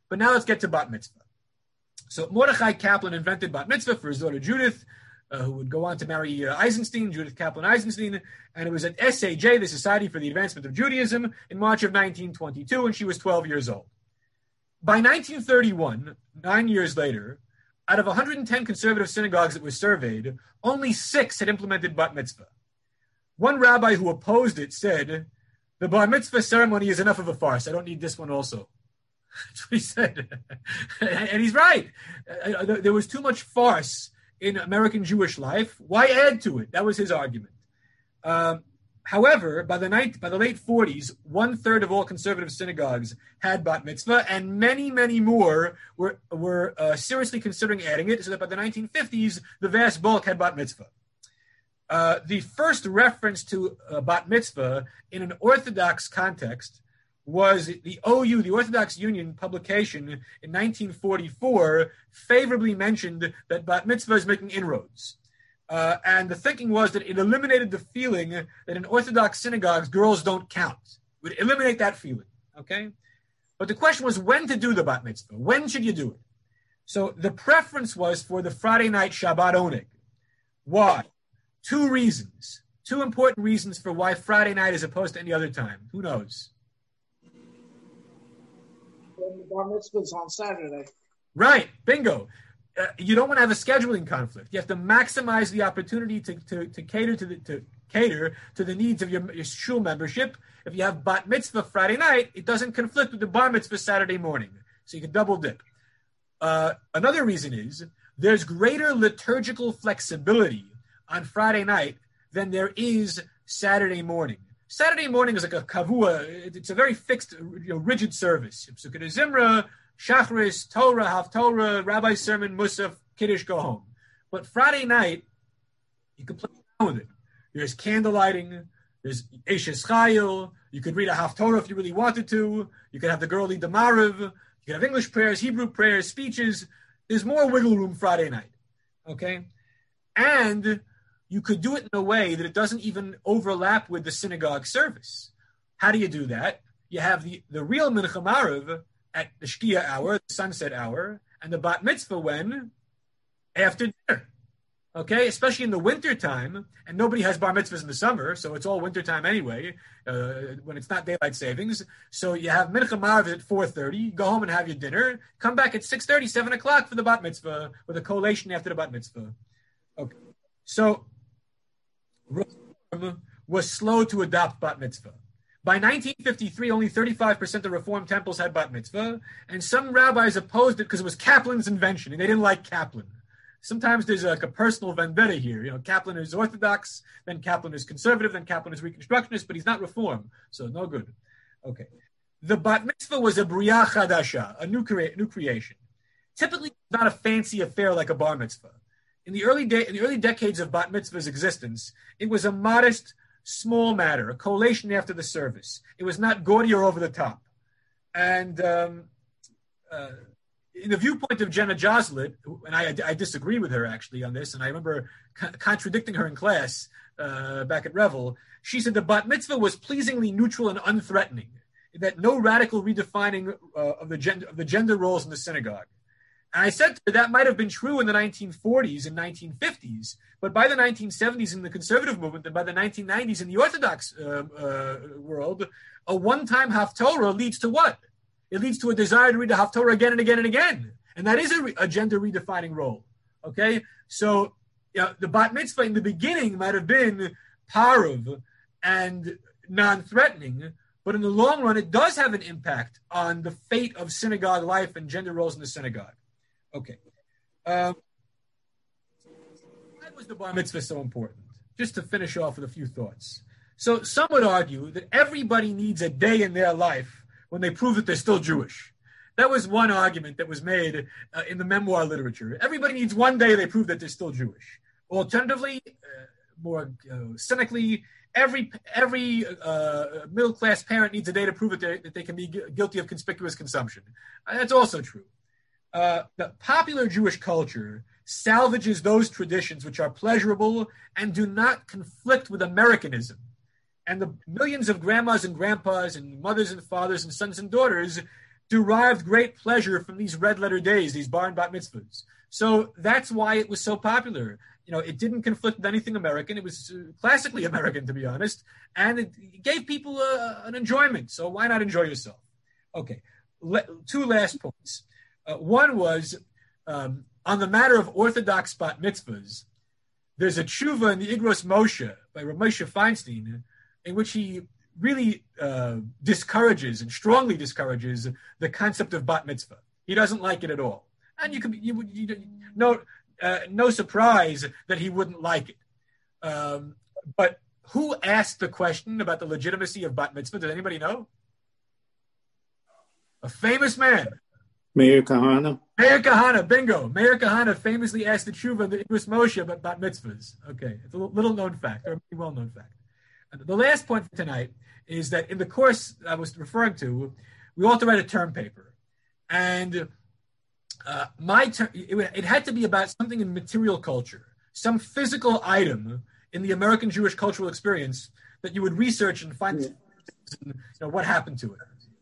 But now let's get to bat mitzvah. So Mordechai Kaplan invented bat mitzvah for his daughter Judith, who would go on to marry Eisenstein, Judith Kaplan Eisenstein, and it was at SAJ, the Society for the Advancement of Judaism, in March of 1922, and she was 12 years old. By 1931, 9 years later, out of 110 conservative synagogues that were surveyed, only 6 had implemented bat mitzvah. One rabbi who opposed it said, "The bar mitzvah ceremony is enough of a farce. I don't need this one also." That's what he said. And he's right. There was too much farce in American Jewish life. Why add to it? That was his argument. However, by the late 40s, 1/3 of all conservative synagogues had bat mitzvah, and many, many more were seriously considering adding it, so that by the 1950s, the vast bulk had bat mitzvah. The first reference to bat mitzvah in an Orthodox context was the OU, the Orthodox Union publication in 1944, favorably mentioned that bat mitzvah is making inroads. And the thinking was that it eliminated the feeling that in Orthodox synagogues, girls don't count. It would eliminate that feeling, okay? But the question was when to do the bat mitzvah. When should you do it? So the preference was for the Friday night Shabbat oneg. Why? 2 reasons. 2 important reasons for why Friday night as opposed to any other time. Who knows? The bar mitzvah's on Saturday. Right, bingo. You don't want to have a scheduling conflict. You have to maximize the opportunity to cater to the needs of your shul membership. If you have bat mitzvah Friday night, it doesn't conflict with the bar mitzvah Saturday morning, so you can double dip. Another reason is there's greater liturgical flexibility on Friday night than there is Saturday morning. Saturday morning is like a kavua. It's a very fixed, rigid service. Psukkah Zimra, Shachris, Torah, Haftorah, Rabbi's sermon, Musaf, Kiddush, go home. But Friday night, you can play around with it. There's candlelighting, there's Eshes Chayil, you could read a Haftorah if you really wanted to, you could have the girl lead the Mariv, you could have English prayers, Hebrew prayers, speeches. There's more wiggle room Friday night, okay? And you could do it in a way that it doesn't even overlap with the synagogue service. How do you do that? You have the real Mincha Mariv at the Shkia hour, the sunset hour, and the Bat Mitzvah when? After dinner. Okay? Especially in the winter time, and nobody has Bar Mitzvahs in the summer, so it's all winter time anyway, when it's not daylight savings. So you have Mincha Mariv at 4:30, go home and have your dinner, come back at 6:30, 7 o'clock for the Bat Mitzvah, with a collation after the Bat Mitzvah. Okay. So, Reform was slow to adopt bat mitzvah. By 1953, only 35% of Reform temples had bat mitzvah, and some rabbis opposed it because it was Kaplan's invention, and they didn't like Kaplan. Sometimes there's like a personal vendetta here. Kaplan is Orthodox, then Kaplan is conservative, then Kaplan is Reconstructionist, but he's not Reform, so no good. Okay. The bat mitzvah was a Bria Chadasha, a new creation. Typically, it's not a fancy affair like a bar mitzvah. In the early decades of bat mitzvah's existence, it was a modest, small matter, a collation after the service. It was not gaudy or over the top. And in the viewpoint of Jenna Joslet, and I disagree with her actually on this, and I remember contradicting her in class back at Revel, she said the bat mitzvah was pleasingly neutral and unthreatening, that no radical redefining of the gender roles in the synagogue. And I said that might have been true in the 1940s and 1950s, but by the 1970s in the conservative movement and by the 1990s in the Orthodox world, a one-time Haftorah leads to what? It leads to a desire to read the Haftorah again and again and again. And that is a gender redefining role, okay? So the bat mitzvah in the beginning might have been parav and non-threatening, but in the long run, it does have an impact on the fate of synagogue life and gender roles in the synagogue. Okay. Why was the bar mitzvah so important? Just to finish off with a few thoughts. So some would argue that everybody needs a day in their life when they prove that they're still Jewish. That was one argument that was made in the memoir literature. Everybody needs one day they prove that they're still Jewish. Alternatively, more cynically, every middle-class parent needs a day to prove that they can be guilty of conspicuous consumption. That's also true. The popular Jewish culture salvages those traditions which are pleasurable and do not conflict with Americanism. And the millions of grandmas and grandpas and mothers and fathers and sons and daughters derived great pleasure from these red letter days, these bar and bat mitzvahs. So that's why it was so popular. It didn't conflict with anything American. It was classically American, to be honest, and it gave people an enjoyment. So why not enjoy yourself? Okay, two last points. One was on the matter of Orthodox bat mitzvahs. There's a tshuva in the Igros Moshe by Rav Moshe Feinstein, in which he really discourages and strongly discourages the concept of bat mitzvah. He doesn't like it at all, and no surprise that he wouldn't like it. But who asked the question about the legitimacy of bat mitzvah? Does anybody know? A famous man. Meir Kahana. Meir Kahana, bingo. Meir Kahana famously asked the tshuva of the Igros Moshe about bat mitzvahs. Okay, it's a little known fact, or a well known fact. And the last point for tonight is that in the course I was referring to, we all had to write a term paper, and my term it had to be about something in material culture, some physical item in the American Jewish cultural experience that you would research and find what happened to it.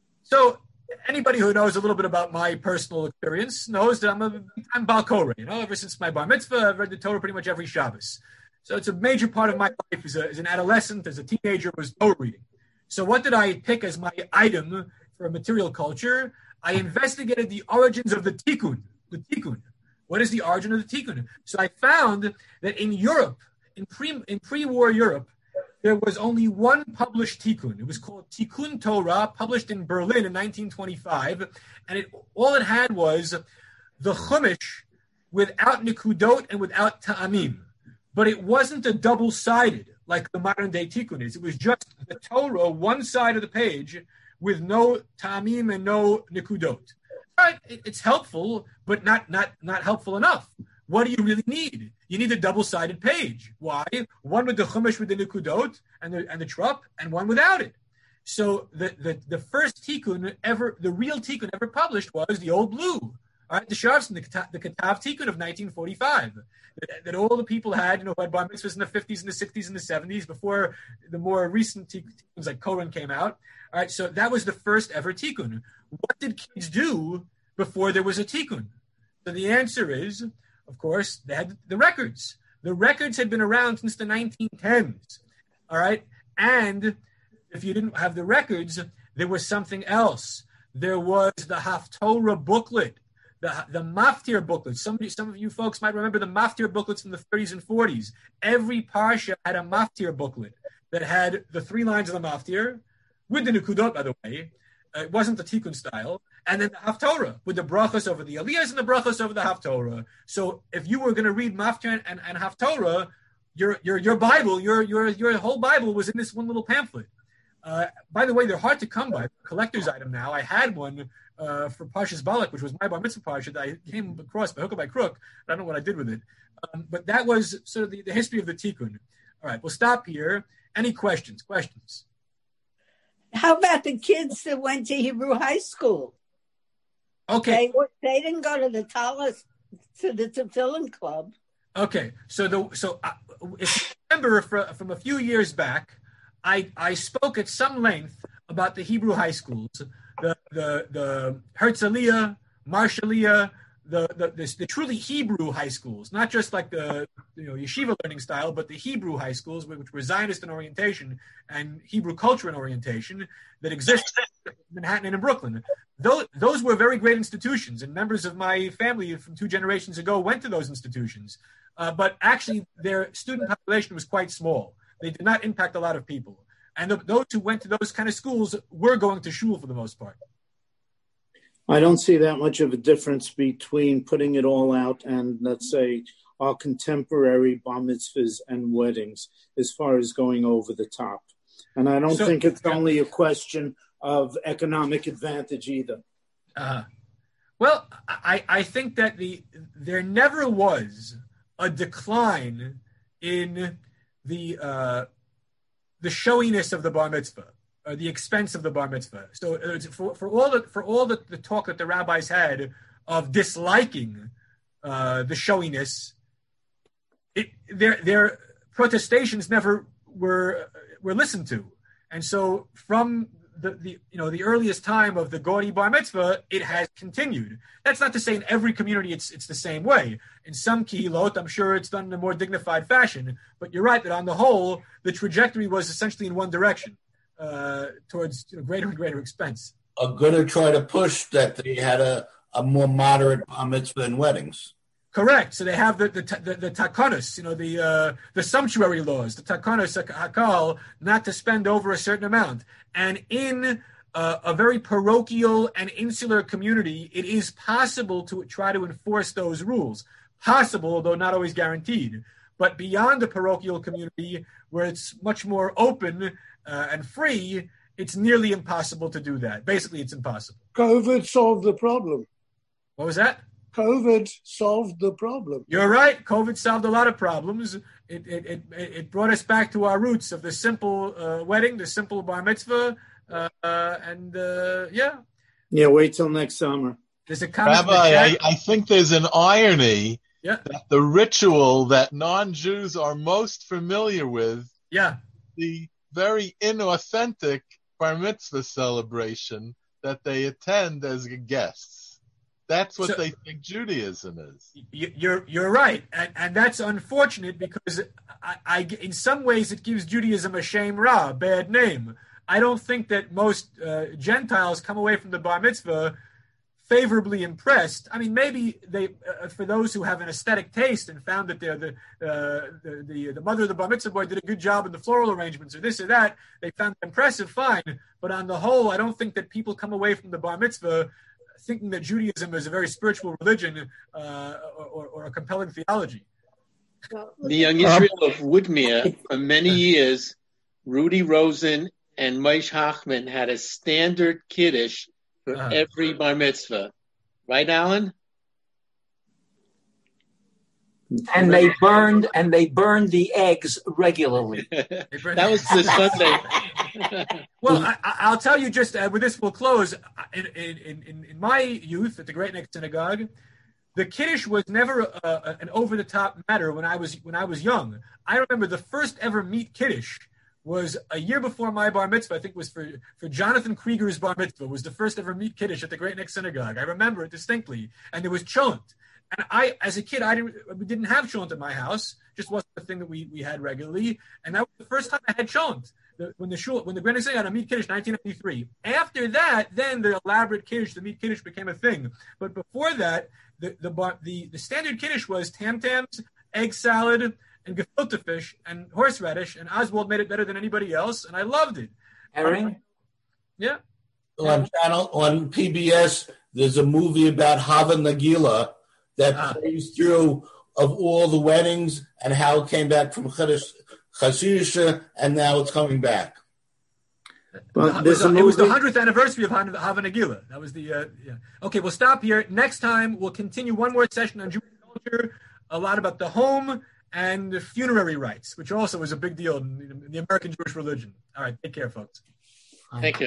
So anybody who knows a little bit about my personal experience knows that I'm Baal Koreh. Ever since my bar mitzvah, I've read the Torah pretty much every Shabbos. So it's a major part of my life as an adolescent, as a teenager, was Torah reading. So what did I pick as my item for material culture? I investigated the origins of the tikkun. The tikkun. What is the origin of the tikkun? So I found that in Europe, in pre-war Europe, there was only one published tikkun. It was called Tikkun Torah, published in Berlin in 1925, and all it had was the Chumash without nikudot and without ta'amim. But it wasn't a double-sided like the modern-day tikkun is. It was just the Torah, one side of the page, with no ta'amim and no nikudot. All right, it's helpful, but not helpful enough. What do you really need? You need a double-sided page. Why? One with the chumash with the nikudot and the trup, and one without it. So the first tikkun ever, the real tikkun ever published was the Old Blue. All right, the Sharfs, the Katav tikkun of 1945, that all the people had, who had bar mitzvahs in the 50s and the 60s and the 70s before the more recent tikkuns like Koren came out. All right, so that was the first ever tikkun. What did kids do before there was a tikkun? So the answer is, of course, they had the records. The records had been around since the 1910s. All right, and if you didn't have the records, there was something else. There was the Haftorah booklet. The Maftir booklets. Some of you folks might remember the Maftir booklets from the 30s and 40s. Every parsha had a Maftir booklet that had the 3 lines of the Maftir, with the Nikudot, by the way. It wasn't the Tikkun style. And then the Haftorah, with the brachos over the Aliyahs and the brachos over the Haftorah. So if you were going to read Maftir and Haftorah, your Bible, your whole Bible was in this one little pamphlet. By the way, they're hard to come by. Collector's item now. I had one for Parshas Balak, which was my bar mitzvah parsha that I came across by hook or by crook. I don't know what I did with it. But that was sort of the history of the tikkun. All right, we'll stop here. Any questions? How about the kids that went to Hebrew high school? Okay. They didn't go to the Talis, to the Tefillin Club. Okay, so if you remember from a few years back, I spoke at some length about the Hebrew high schools, the Herzliya, Marshalliya, the truly Hebrew high schools, not just like the yeshiva learning style, but the Hebrew high schools, which were Zionist in orientation and Hebrew culture in orientation, that exist in Manhattan and in Brooklyn. Those were very great institutions, and members of my family from 2 generations ago went to those institutions. But actually, their student population was quite small. They did not impact a lot of people. And those who went to those kind of schools were going to shul for the most part. I don't see that much of a difference between putting it all out and, let's say, our contemporary bar mitzvahs and weddings as far as going over the top. And I don't think it's only a question of economic advantage either. Well, I think that there never was a decline in the showiness of the bar mitzvah, or the expense of the bar mitzvah. So for all the talk that the rabbis had of disliking the showiness, their protestations never were listened to. And so from the earliest time of the Gaudi bar mitzvah, it has continued. That's not to say in every community it's the same way. In some kehilot, I'm sure it's done in a more dignified fashion. But you're right that on the whole, the trajectory was essentially in one direction, towards greater and greater expense. Are going to try to push that they had a more moderate bar mitzvah in weddings. Correct. So they have the takanos, the sumptuary laws, the takanos hakal, not to spend over a certain amount. And in a very parochial and insular community, it is possible to try to enforce those rules. Possible, although not always guaranteed. But beyond the parochial community, where it's much more open and free, it's nearly impossible to do that. Basically, it's impossible. COVID solved the problem. What was that? COVID solved the problem. You're right. COVID solved a lot of problems. It brought us back to our roots of the simple wedding, the simple bar mitzvah, Yeah, wait till next summer. There's a comment. Rabbi, I think there's an irony that the ritual that non-Jews are most familiar with, the very inauthentic bar mitzvah celebration that they attend as guests. That's what they think Judaism is. You're right, and that's unfortunate because I in some ways it gives Judaism a shame ra, bad name. I don't think that most Gentiles come away from the bar mitzvah favorably impressed. I mean, maybe they, for those who have an aesthetic taste and found that the mother of the bar mitzvah boy did a good job in the floral arrangements or this or that, they found it impressive, fine. But on the whole, I don't think that people come away from the bar mitzvah thinking that Judaism is a very spiritual religion or a compelling theology. The Young Israel of Woodmere, for many years, Rudy Rosen and Moshe Hachman had a standard kiddush for every bar mitzvah. Right, Alan? And they burned the eggs regularly. That was the Sunday. Well, I'll tell you just with this we'll close. In my youth at the Great Neck Synagogue, the kiddush was never an over-the-top matter when I was young. I remember the first ever meat kiddush was a year before my bar mitzvah. I think it was for Jonathan Krieger's bar mitzvah. Was the first ever meat kiddush at the Great Neck Synagogue. I remember it distinctly, and there was cholent. And I, as a kid, we didn't have cholent at my house. Just wasn't the thing that we had regularly. And that was the first time I had cholent. When the Great Neck Synagogue had a meat kiddush, 1993. After that, then the elaborate kiddush, the meat kiddush became a thing. But before that, the standard kiddush was tam-tams, egg salad, and gefilte fish and horseradish. And Oswald made it better than anybody else, and I loved it. Herring? Yeah. On PBS, there's a movie about Hava Nagila that plays through of all the weddings and how it came back from Chassidisha, and now it's coming back. But it was the 100th anniversary of Hava Nagila. That was the Okay, we'll stop here. Next time, we'll continue one more session on Jewish culture, a lot about the home and funerary rites, which also is a big deal in the American Jewish religion. All right, take care, folks. Thank you.